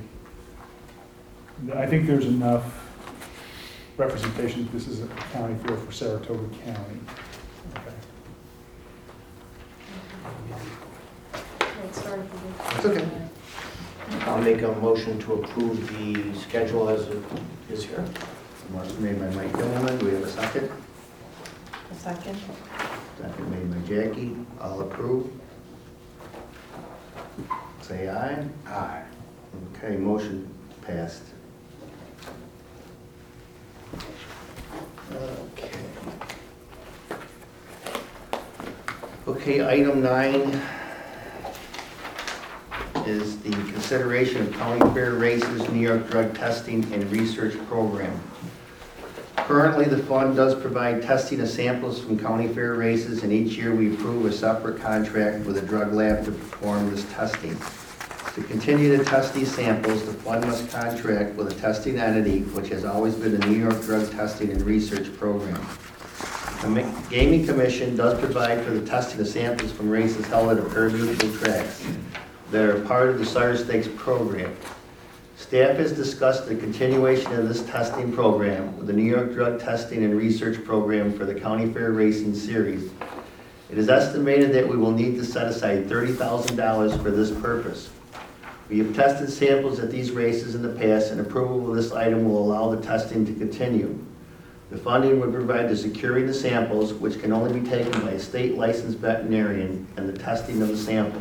Speaker 10: I think there's enough representation that this is a county fair for Saratoga County. Okay.
Speaker 1: It's okay.
Speaker 2: I'll make a motion to approve the schedule as it is here.
Speaker 1: Motion made by Mike Gilman, do we have a second?
Speaker 9: A second.
Speaker 1: Second made by Jackie, all approve? Say aye.
Speaker 2: Aye.
Speaker 1: Okay, motion passed. Okay. Okay, item 9 is the consideration of county fair races, New York Drug Testing and Research Program. Currently, the fund does provide testing of samples from county fair races, and each year we approve a separate contract with a drug lab to perform this testing. To continue to test these samples, the fund must contract with a testing entity, which has always been the New York Drug Testing and Research Program. The Gaming Commission does provide for the testing of samples from races held at a pari-mutuel tracks that are part of the Sire Stakes program. Staff has discussed the continuation of this testing program with the New York Drug Testing and Research Program for the County Fair Racing Series. It is estimated that we will need to set aside $30,000 for this purpose. We have tested samples at these races in the past, and approval of this item will allow the testing to continue. The funding would provide the securing the samples, which can only be taken by a state licensed veterinarian, and the testing of the samples.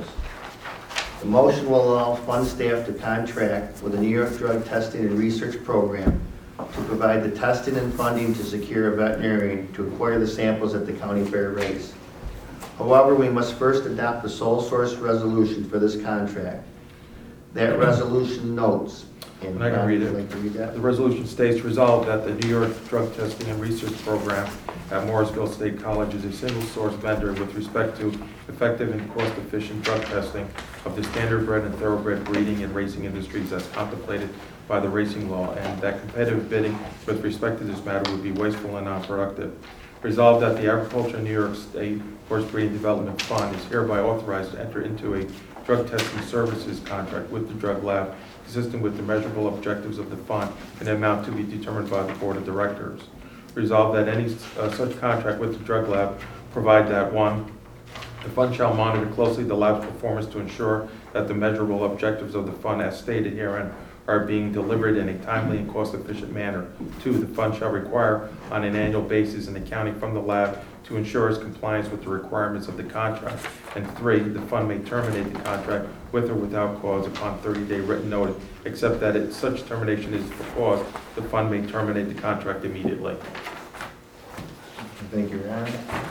Speaker 1: The motion will allow fund staff to contract with the New York Drug Testing and Research Program to provide the testing and funding to secure a veterinarian to acquire the samples at the county fair race. However, we must first adopt a sole source resolution for this contract. That resolution notes,
Speaker 8: And I can read it.
Speaker 1: Would you like to read that?
Speaker 8: The resolution states, resolved that the New York Drug Testing and Research Program at Morrisville State College is a single-source vendor with respect to effective and cost-efficient drug testing of the standardbred and thoroughbred breeding and racing industries as contemplated by the racing law, and that competitive bidding with respect to this matter would be wasteful and non-productive. Resolved that the Agriculture New York State Horse Breeding Development Fund is hereby authorized to enter into a drug testing services contract with the drug lab consistent with the measurable objectives of the fund and an amount to be determined by the Board of Directors. Resolved that any such contract with the drug lab provide that, 1, the fund shall monitor closely the lab's performance to ensure that the measurable objectives of the fund as stated herein are being delivered in a timely and cost-efficient manner. 2, the fund shall require on an annual basis an accounting from the lab to ensure its compliance with the requirements of the contract. And 3, the fund may terminate the contract with or without cause upon 30-day written notice, except that if such termination is for cause, the fund may terminate the contract immediately.
Speaker 1: Thank you, Ron.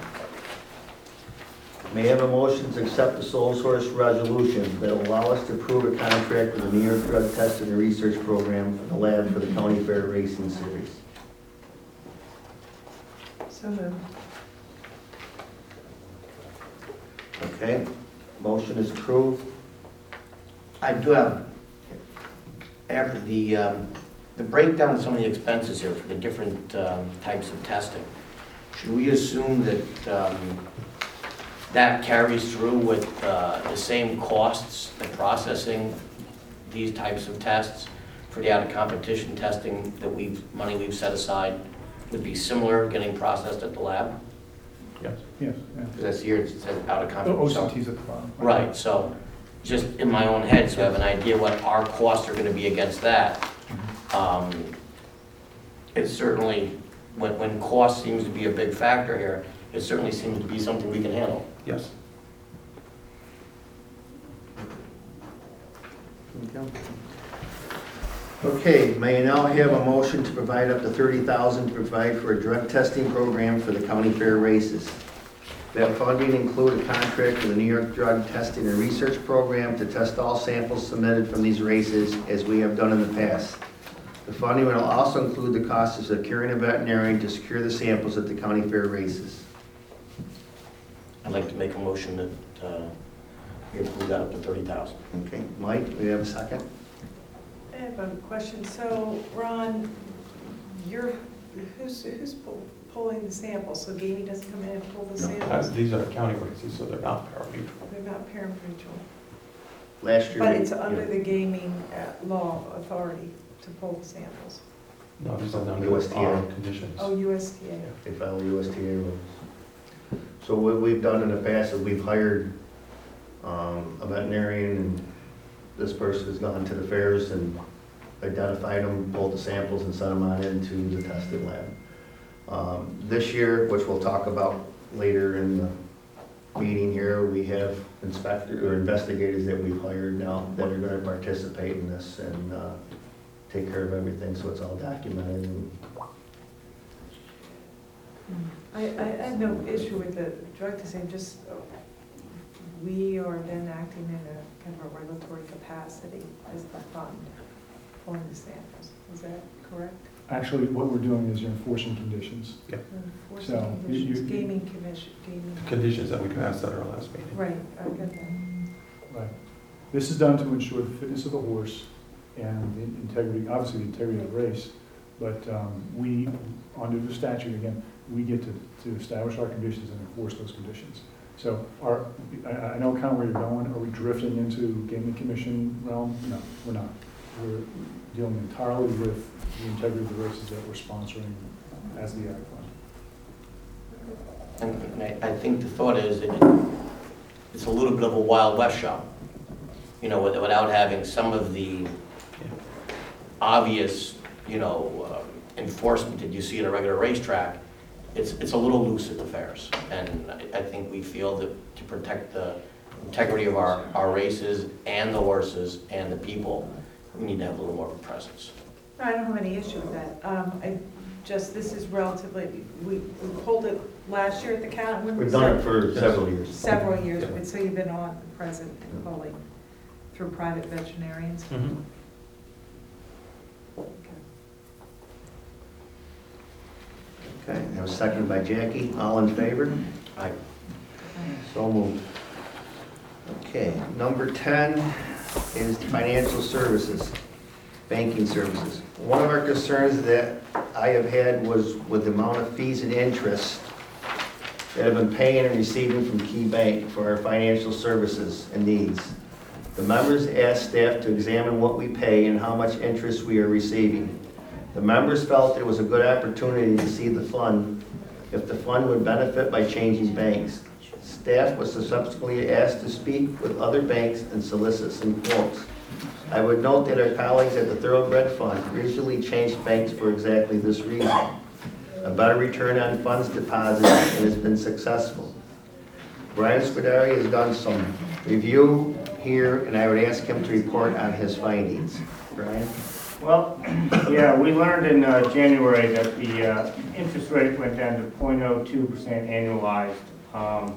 Speaker 1: May I have a motion to accept the sole source resolution that will allow us to approve a contract with the New York Drug Testing and Research Program for the lab for the County Fair Racing Series.
Speaker 9: So moved.
Speaker 1: Okay, motion is approved.
Speaker 2: I do have, after the breakdown of some of the expenses here for the different types of testing, should we assume that that carries through with the same costs of processing these types of tests for the out-of-competition testing that money we've set aside would be similar getting processed at the lab?
Speaker 8: Yes.
Speaker 10: Yes, yeah.
Speaker 2: Because that's here, it says
Speaker 10: Oh,
Speaker 2: out-of-competition.
Speaker 10: OCT's at the bottom.
Speaker 2: Right, so just in my own head, so I have an idea what our costs are gonna be against that. It's certainly, when cost seems to be a big factor here, it certainly seems to be something we can handle.
Speaker 8: Yes.
Speaker 1: Okay, may I now have a motion to provide up to $30,000 to provide for a drug testing program for the county fair races. That funding include a contract with the New York Drug Testing and Research Program to test all samples submitted from these races as we have done in the past. The funding will also include the cost of securing a veterinarian to secure the samples at the county fair races.
Speaker 2: I'd like to make a motion that we approve that up to 30,000.
Speaker 1: Okay, Mike, do we have a second?
Speaker 9: I have a question. So, Ron, who's pulling the samples? So Gamey doesn't come in and pull the samples?
Speaker 8: These are county races, so they're not pari-mutuel.
Speaker 9: They're not parent-mutual.
Speaker 1: Last year.
Speaker 9: But
Speaker 1: we-
Speaker 9: it's under the gaming law authority to pull the samples.
Speaker 8: No, these are under
Speaker 1: USDA.
Speaker 8: our conditions.
Speaker 9: Oh, USDA.
Speaker 1: They follow USDA rules. So what we've done in the past is we've hired a veterinarian this person has gone to the fairs and identified them, pulled the samples and sent them on into the testing lab. This year, which we'll talk about later in the meeting here, we have investigators that we've hired now that are gonna participate in this and take care of everything, so it's all documented. And
Speaker 9: I have no issue with the drug testing, just we are then acting in a kind of a regulatory capacity as the fund pulling the samples. Is that correct?
Speaker 10: Actually, what we're doing is you're enforcing conditions.
Speaker 9: Enforcing
Speaker 10: So,
Speaker 9: conditions,
Speaker 10: you-
Speaker 9: gaming commission, gaming.
Speaker 8: Conditions that we passed at our last meeting.
Speaker 9: Right, I get that.
Speaker 10: Right. This is done to ensure the fitness of the horse and the integrity, obviously the integrity of the race. But we, under the statute, again, we get to establish our conditions and enforce those conditions. So I know kind of where you're going. Are we drifting into gaming commission realm? No, we're not. We're dealing entirely with the integrity of the races that we're sponsoring as the Ag Fund.
Speaker 2: And I think the thought is that it's a little bit of a Wild West show, you know, without having some of the obvious, you know, enforcement that you see at a regular racetrack. It's a little loose at the fairs, and I think we feel that to protect the integrity of our races and the horses and the people, we need to have a little more of a presence.
Speaker 9: I don't have any issue with that. This is relatively, we pulled it last year at the county. When
Speaker 1: we've
Speaker 9: was
Speaker 1: done
Speaker 9: that?
Speaker 1: it for several years.
Speaker 9: Several years, but so you've been on, present and fully through private veterinarians?
Speaker 8: Mhm.
Speaker 1: Okay, that was seconded by Jackie. All in favor?
Speaker 2: Aye.
Speaker 1: So moved. Okay, number 10 is financial services, banking services. One of our concerns that I have had was with the amount of fees and interest that have been paying and receiving from Key Bank for our financial services and needs. The members asked staff to examine what we pay and how much interest we are receiving. The members felt it was a good opportunity to see the fund, if the fund would benefit by changing banks. Staff was subsequently asked to speak with other banks and solicit some quotes. I would note that our colleagues at the Thoroughbred Fund recently changed banks for exactly this reason. A better return on funds deposited and has been successful. Brian Spadari has done some review here, and I would ask him to report on his findings. Brian?
Speaker 7: Well, yeah, we learned in January that the interest rate went down to 0.02% annualized.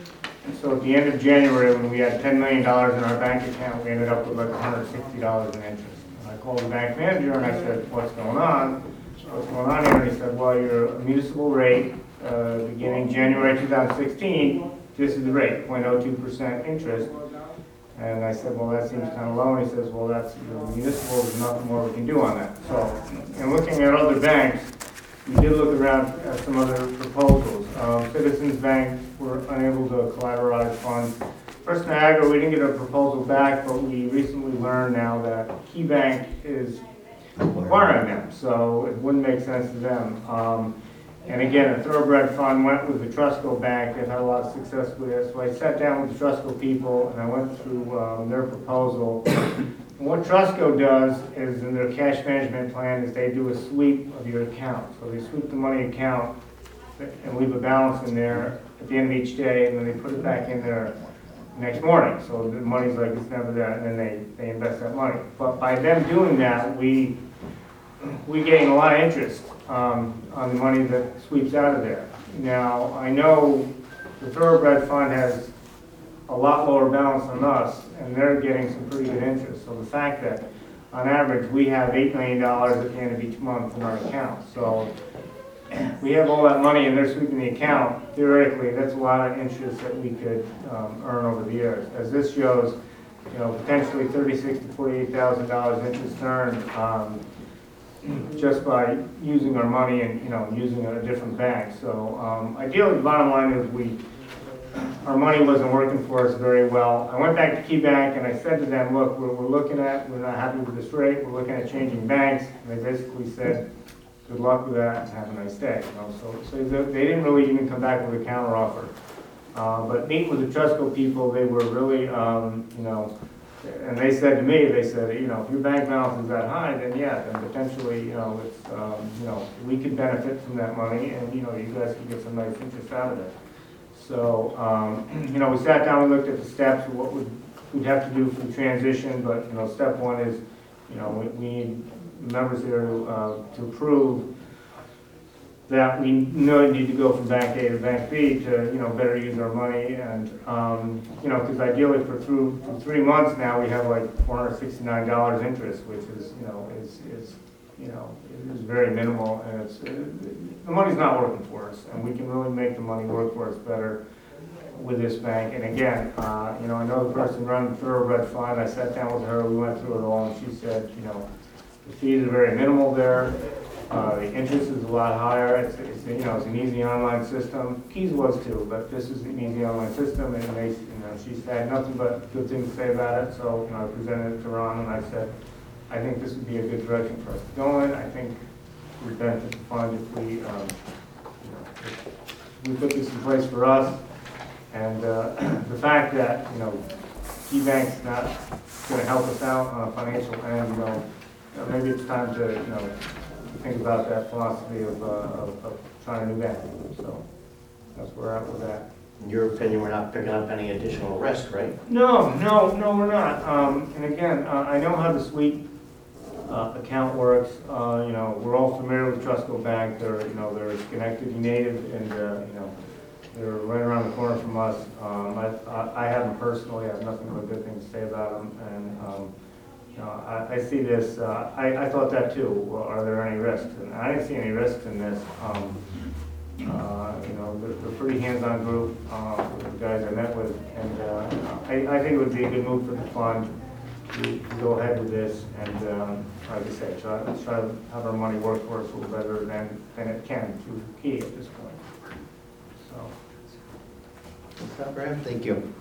Speaker 7: So at the end of January, when we had $10 million in our bank account, we ended up with like $160 in interest. And I called the bank manager and I said, what's going on? What's going on here? And he said, well, your municipal rate, beginning January 2016, this is the rate, 0.02% interest. And I said, well, that seems kind of low. And he says, well, that's municipal, there's nothing more we can do on that. So, in looking at other banks, we did look around at some other proposals. Citizens Bank were unable to collateralize funds. First Niagara, we didn't get a proposal back, but we recently learned now that Key Bank is acquiring them, so it wouldn't make sense to them. And again, the Thoroughbred Fund went with the Trustco Bank. They've had a lot of success with it. So I sat down with the Trustco people and I went through their proposal. And what Trustco does is in their cash management plan is they do a sweep of your account. So they sweep the money account and leave a balance in there at the end of each day, and then they put it back in there next morning. So the money's like it's never there, and then they invest that money. But by them doing that, we gain a lot of interest on the money that sweeps out of there. Now, I know the Thoroughbred Fund has a lot lower balance than us, and they're getting some pretty good interest. So the fact that, on average, we have $8 million at the end of each month in our account. So we have all that money and they're sweeping the account. Theoretically, that's a lot of interest that we could earn over the years. As this shows, potentially $36,000 to $48,000 interest earned just by using our money and using a different bank. So ideally, the bottom line is our money wasn't working for us very well. I went back to Key Bank and I said to them, look, we're not happy with this rate. We're looking at changing banks. And they basically said, good luck with that and have a nice day. So they didn't really even come back with a counter offer. But meeting with the Trustco people, they were really, and they said to me, they said, you know, if your bank balance is that high, then yeah, then potentially, it's, we could benefit from that money, and, you guys could get some nice interest out of it. So, we sat down and looked at the steps, of what we'd have to do for the transition, but, step one is, we need members here to approve that we need to go from bank A to bank B to, better use our money, and, because ideally for 3 months now, we have like $469 interest, which is, is very minimal, and the money's not working for us, and we can really make the money work for us better with this bank. And again, I know the person running Thoroughbred Fund, I sat down with her, we went through it all, and she said, the fees are very minimal there. The interest is a lot higher. It's an easy online system. Keys was too, but this is an easy online system, and they, she had nothing but good things to say about it. So, I presented it to Ron, and I said, I think this would be a good direction for us to go in. I think we'd benefit the fund if we, if we put this in place for us. And the fact that, Key Bank's not going to help us out on a financial end, maybe it's time to, think about that philosophy of trying a new bank. So that's where we're at with that.
Speaker 2: In your opinion, we're not picking up any additional risk, right?
Speaker 7: No, we're not. And again, I know how the sweep account works. We're all familiar with Trustco Bank. They're Schenectady native, and they're right around the corner from us. I have them personally. I have nothing but good things to say about them, and I see this. I thought that too. Well, are there any risks? And I didn't see any risks in this. They're a pretty hands-on group. The guys I met with, and I think it would be a good move for the fund to go ahead with this, and like I said, try to have our money work for us a little better than it can through Key at this point. So,
Speaker 1: Brad, thank you.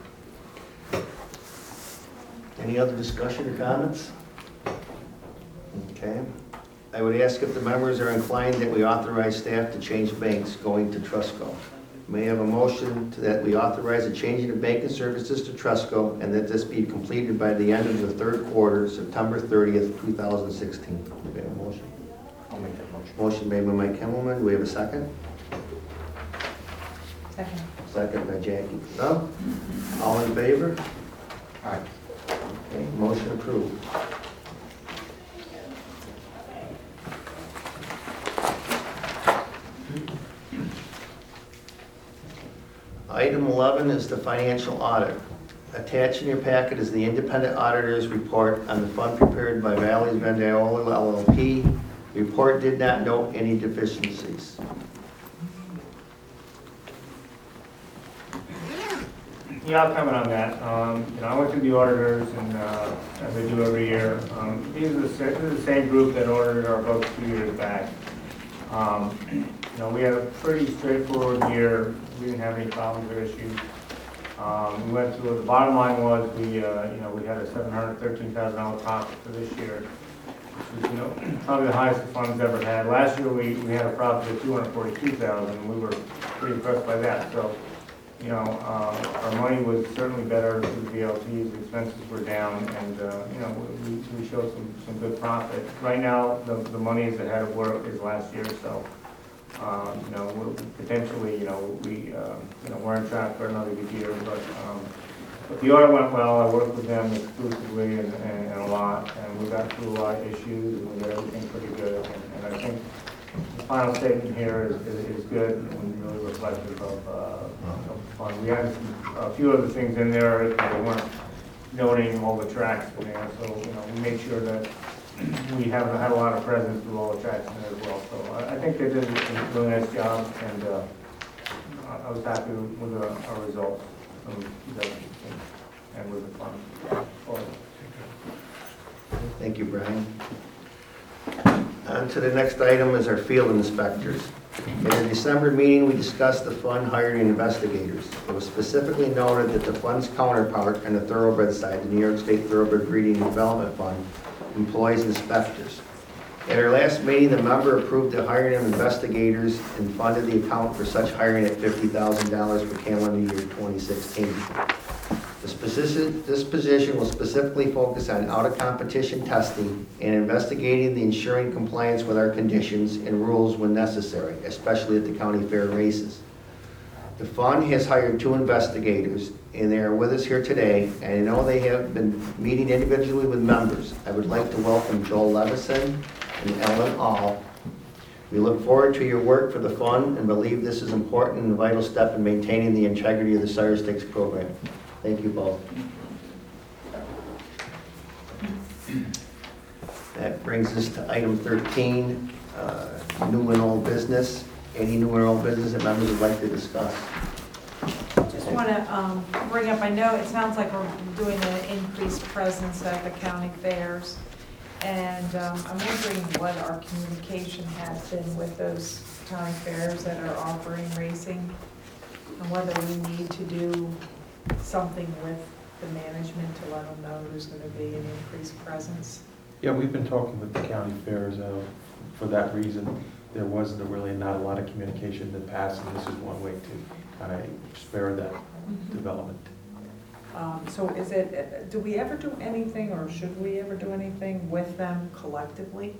Speaker 1: Any other discussion or comments? Okay. I would ask if the members are inclined that we authorize staff to change banks going to Trustco. May I have a motion that we authorize a changing of banking services to Trustco, and that this be completed by the end of the third quarter, September 30th, 2016. Do we have a motion?
Speaker 2: I'll make that motion.
Speaker 1: Motion made by Mike Himmelman. Do we have a second?
Speaker 9: Second.
Speaker 1: Second by Jackie. No? All in favor?
Speaker 2: Aye.
Speaker 1: Okay, motion approved. Item 11 is the financial audit. Attached in your packet is the independent auditor's report on the fund prepared by Valleys Vandaola LLP. The report did not note any deficiencies.
Speaker 7: yeah, I'll comment on that. I went to the auditors, and as I do every year, these are the same group that audited our books 2 years back. We had a pretty straightforward year. We didn't have any problems or issues. We went through, the bottom line was we had a $713,000 profit for this year, which is, probably the highest the fund's ever had. Last year we had a profit of $242,000, and we were pretty impressed by that. So, our money was certainly better through the VLTs, the expenses were down, and, we showed some good profit. Right now, the money is ahead of where it is last year, so, we're potentially, we're on track for another good year, but the audit went well. I worked with them exclusively and a lot, and we got through a lot of issues, and we got everything pretty good, and I think the final statement here is good and really reflective of fun. We had a few other things in there that we weren't noting all the tracks in there, so we made sure that we haven't had a lot of presence through all the tracks in there as well. So I think they did a really nice job, and I was happy with our results from 2016 and with the fund.
Speaker 1: Thank you, Brian. On to the next item is our field inspectors. In the December meeting, we discussed the fund hiring investigators. It was specifically noted that the fund's counterpart on the thoroughbred side, the New York State Thoroughbred Breeding and Development Fund, employs inspectors. At our last meeting, the member approved the hiring of investigators and funded the account for such hiring at $50,000 for calendar year 2016. The This position will specifically focus on out-of-competition testing and investigating the ensuring compliance with our conditions and rules when necessary, especially at the county fair races. The fund has hired 2 investigators, and they are with us here today, and I know they have been meeting individually with members. I would like to welcome Joel Levison and Ellen All. We look forward to your work for the fund and believe this is important and a vital step in maintaining the integrity of the Sire Stakes program. Thank you both. That brings us to item 13, new and old business. Any new and old business that members would like to discuss?
Speaker 9: Just want to bring up, I know it sounds like we're doing an increased presence at the county fairs. And I'm wondering what our communication has been with those county fairs that are offering racing, and whether we need to do something with the management to let them know there's going to be an increased presence.
Speaker 8: Yeah, we've been talking with the county fairs for that reason. There wasn't really not a lot of communication in the past, and this is one way to kind of spare that development.
Speaker 9: So is it, do we ever do anything, or should we ever do anything with them collectively?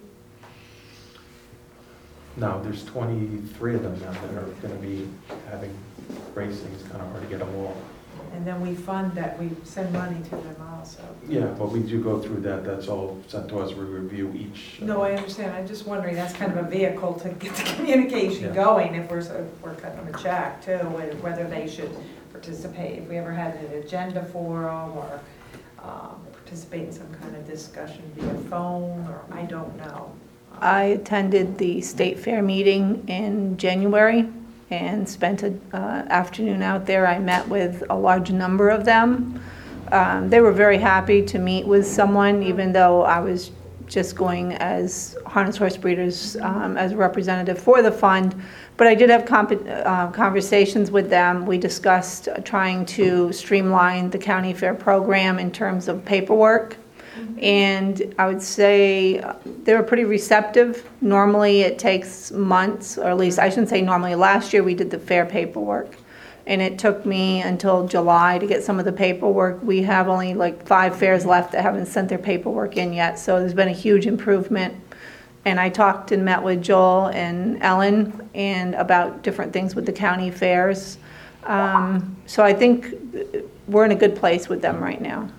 Speaker 8: No, there's 23 of them now that are going to be having racing. It's kind of hard to get them all.
Speaker 9: And then we fund that, we send money to them also.
Speaker 8: Yeah, but we do go through that. That's all sent to us. We review each.
Speaker 9: No, I understand. I'm just wondering, that's kind of a vehicle to get the communication
Speaker 8: Yeah.
Speaker 9: going if we're cutting them a check too, and whether they should participate, if we ever had an agenda for them, or participate in some kind of discussion via phone, or I don't know.
Speaker 6: I attended the state fair meeting in January and spent an afternoon out there. I met with a large number of them. They were very happy to meet with someone, even though I was just going as harness horse breeders as a representative for the fund. But I did have conversations with them. We discussed trying to streamline the county fair program in terms of paperwork. And I would say they were pretty receptive. Normally it takes months, or at least I shouldn't say normally. Last year we did the fair paperwork, and it took me until July to get some of the paperwork. We have only like 5 fairs left that haven't sent their paperwork in yet, so there's been a huge improvement. And I talked and met with Joel and Ellen and about different things with the county fairs. So I think we're in a good place with them right now.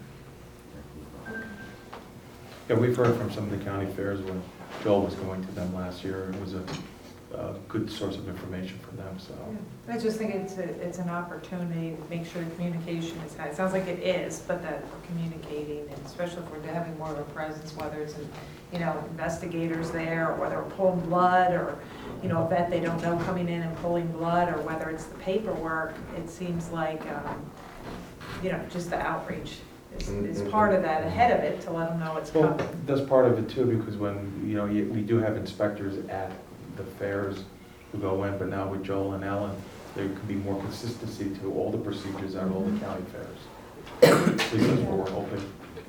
Speaker 8: Yeah, we've heard from some of the county fairs when Joel was going to them last year. It was a good source of information for them, so.
Speaker 9: I just think it's an opportunity to make sure the communication is high. It sounds like it is, but that we're communicating, and especially if we're having more of a presence, whether it's, investigators there, or whether we're pulling blood, or, a vet they don't know coming in and pulling blood, or whether it's the paperwork. It seems like, just the outreach is part of that, ahead of it, to let them know it's
Speaker 8: Well,
Speaker 9: coming.
Speaker 8: that's part of it too, because when, we do have inspectors at the fairs who go in, but now with Joel and Ellen, there could be more consistency to all the procedures at all the county fairs. At least that's what we're hoping.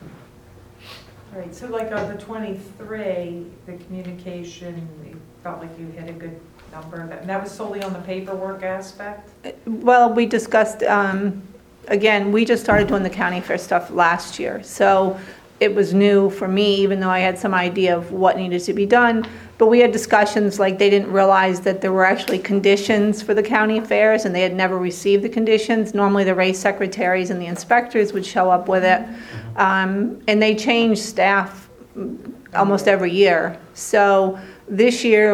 Speaker 9: Right, so like on the 23, the communication, you felt like you hit a good number, and that was solely on the paperwork aspect?
Speaker 6: Well, we discussed, again, we just started doing the county fair stuff last year. So it was new for me, even though I had some idea of what needed to be done. But we had discussions like they didn't realize that there were actually conditions for the county fairs, and they had never received the conditions. Normally the race secretaries and the inspectors would show up with it. And they change staff almost every year. So this year,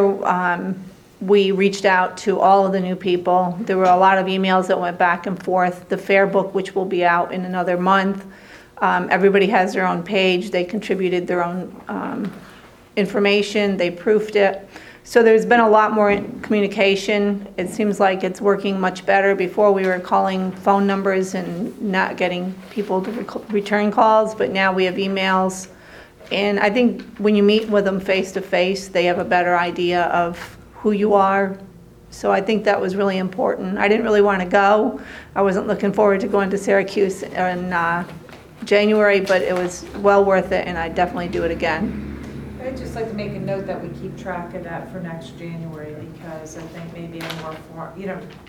Speaker 6: we reached out to all of the new people. There were a lot of emails that went back and forth. The fair book, which will be out in another month, everybody has their own page. They contributed their own information. They proofed it. So there's been a lot more communication. It seems like it's working much better. Before we were calling phone numbers and not getting people to return calls, but now we have emails. And I think when you meet with them face to face, they have a better idea of who you are. So I think that was really important. I didn't really want to go. I wasn't looking forward to going to Syracuse in January, but it was well worth it, and I'd definitely do it again.
Speaker 9: I'd just like to make a note that we keep track of that for next January, because I think maybe a more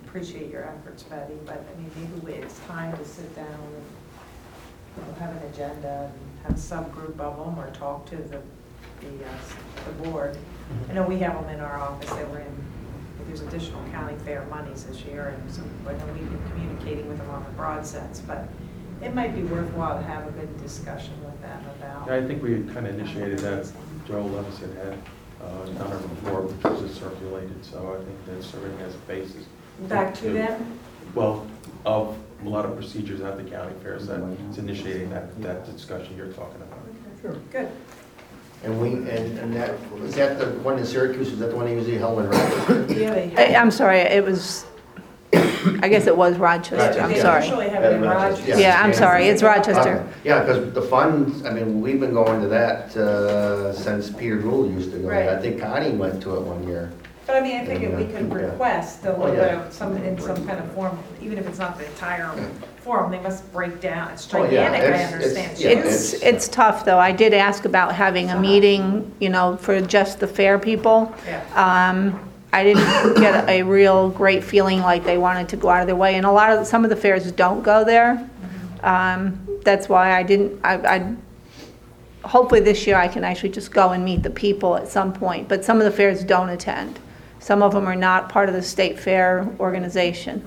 Speaker 9: appreciate your efforts, Betty, but I mean, maybe it's time to sit down and, you know, have an agenda and have a subgroup of them or talk to the board. I know we have them in our office, they were in, there's additional county fair monies this year, and so I know we've been communicating with them on the broad sense, but it might be worthwhile to have a good discussion with them about.
Speaker 8: Yeah, I think we kind of initiated that. Joel Levis had done it before, which was circulated, so I think that's serving as a basis.
Speaker 9: Back to them?
Speaker 8: Well, of a lot of procedures at the county fairs, that it's initiating that discussion you're talking about.
Speaker 10: Sure.
Speaker 9: Good.
Speaker 1: And that, was that the one in Syracuse, was that the one they usually held in Rochester?
Speaker 9: Yeah, they
Speaker 6: I'm sorry, it was, I guess it was Rochester, I'm
Speaker 9: They
Speaker 6: sorry.
Speaker 9: usually have it in Rochester.
Speaker 6: Yeah, I'm sorry, it's Rochester.
Speaker 1: Yeah, because the funds, I mean, we've been going to that since Peter Gould used to go.
Speaker 9: Right.
Speaker 1: I think Connie went to it one year.
Speaker 9: But I mean, I think if we could
Speaker 1: Yeah.
Speaker 9: request a
Speaker 1: Oh,
Speaker 9: little
Speaker 1: yeah.
Speaker 9: bit of in some kind of form, even if it's not the entire form, they must break down. It's
Speaker 1: Oh, yeah,
Speaker 9: gigantic, I
Speaker 1: it's-
Speaker 9: understand.
Speaker 1: yeah,
Speaker 9: It's
Speaker 6: It's tough, though. I did ask about having a meeting, you know, for just the fair people.
Speaker 9: Yeah.
Speaker 6: I didn't get a real great feeling like they wanted to go out of their way, and some of the fairs don't go there. That's why I hopefully this year I can actually just go and meet the people at some point, but some of the fairs don't attend. Some of them are not part of the state fair organization.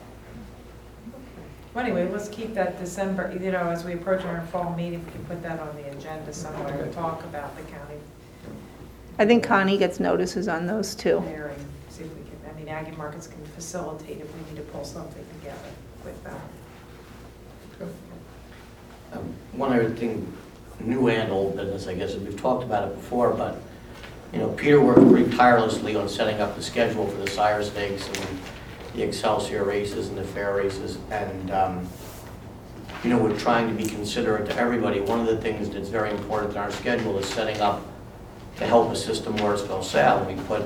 Speaker 9: Well, anyway, let's keep that December, you know, as we approach our fall meeting, we can put that on the agenda somewhere to talk about the county
Speaker 6: I think Connie gets notices on those too.
Speaker 9: fair and see if we can, I mean, Ag Markets can facilitate if we need to pull something together with that.
Speaker 2: One other thing, new and old business, I guess, and we've talked about it before, but, you know, Peter worked pretty tirelessly on setting up the schedule for the Sire Stakes and the Excelsior races and the fair races, and, you know, we're trying to be considerate to everybody. One of the things that's very important in our schedule is setting up to help assist the Morrisville sale. We put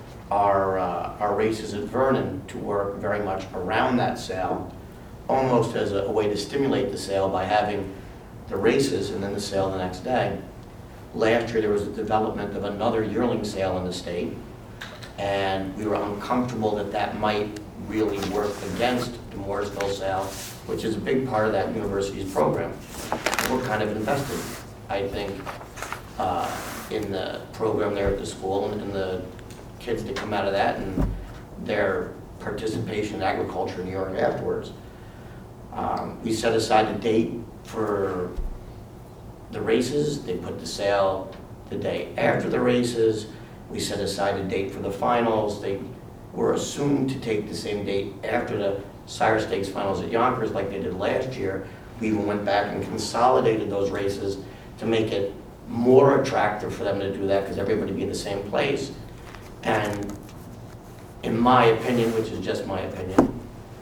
Speaker 2: our races at Vernon to work very much around that sale, almost as a way to stimulate the sale by having the races and then the sale the next day. Last year there was a development of another yearling sale in the state, and we were uncomfortable that that might really work against the Morrisville sale, which is a big part of that university's program. We're kind of invested, I think, in the program there at the school and the kids that come out of that and their participation in agriculture in New York afterwards. We set aside a date for the races. They put the sale the day after the races. We set aside a date for the finals. They were assumed to take the same date after the Sire Stakes finals at Yonkers like they did last year. We even went back and consolidated those races to make it more attractive for them to do that because everybody would be in the same place. And in my opinion, which is just my opinion,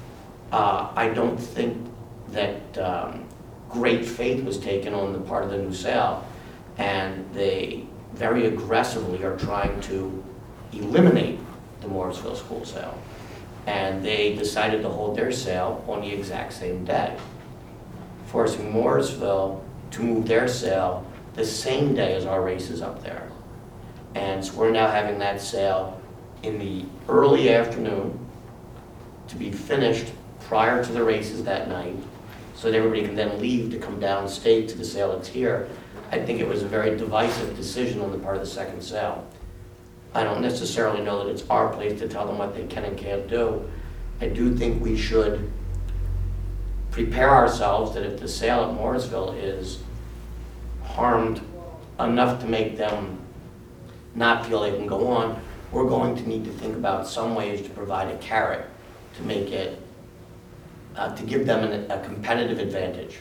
Speaker 2: I don't think that great faith was taken on the part of the new sale, and they very aggressively are trying to eliminate the Morrisville school sale. And they decided to hold their sale on the exact same day, forcing Morrisville to move their sale the same day as our races up there. And so we're now having that sale in the early afternoon to be finished prior to the races that night, so that everybody can then leave to come downstate to the sale that's here. I think it was a very divisive decision on the part of the second sale. I don't necessarily know that it's our place to tell them what they can and can't do. I do think we should prepare ourselves that if the sale at Morrisville is harmed enough to make them not feel they can go on, we're going to need to think about some ways to provide a carrot to make it, to give them a competitive advantage.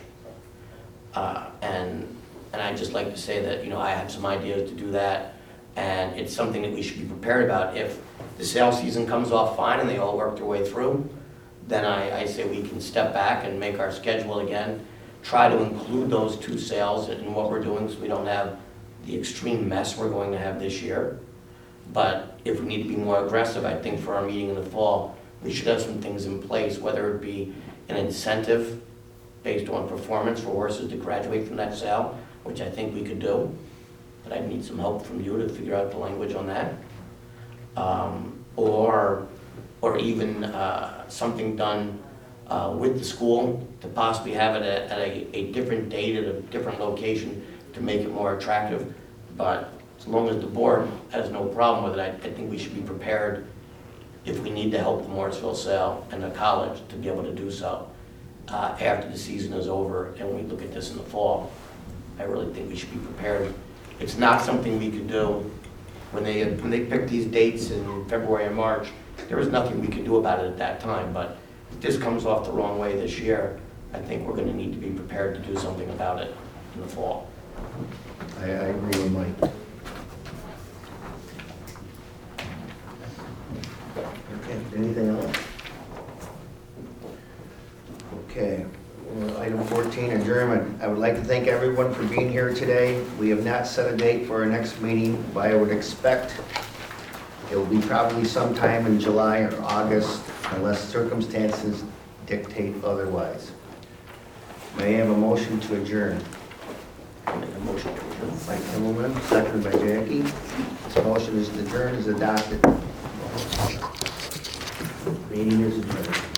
Speaker 2: And I'd just like to say that, you know, I have some ideas to do that, and it's something that we should be prepared about. If the sale season comes off fine and they all work their way through, then I say we can step back and make our schedule again, try to include those two sales in what we're doing so we don't have the extreme mess we're going to have this year. But if we need to be more aggressive, I think for our meeting in the fall, we should have some things in place, whether it be an incentive based on performance for horses to graduate from that sale, which I think we could do, but I need some help from you to figure out the language on that. Or or even something done with the school to possibly have it at a different date, at a different location to make it more attractive. But as long as the board has no problem with it, I think we should be prepared if we need to help the Morrisville sale and the college to be able to do so after the season is over and we look at this in the fall. I really think we should be prepared. It's not something we could do when they picked these dates in February and March. There was nothing we could do about it at that time, but if this comes off the wrong way this year, I think we're going to need to be prepared to do something about it in the fall.
Speaker 1: I agree with Mike. Okay, anything else? Okay, item 14, adjournment. I would like to thank everyone for being here today. We have not set a date for our next meeting, but I would expect it will be probably sometime in July or August, unless circumstances dictate otherwise. May I have a motion to adjourn?
Speaker 2: I'll make a motion to adjourn.
Speaker 1: By Kimmelman, seconded by Jackie. This motion is adjourned, is adopted. Meeting is adjourned.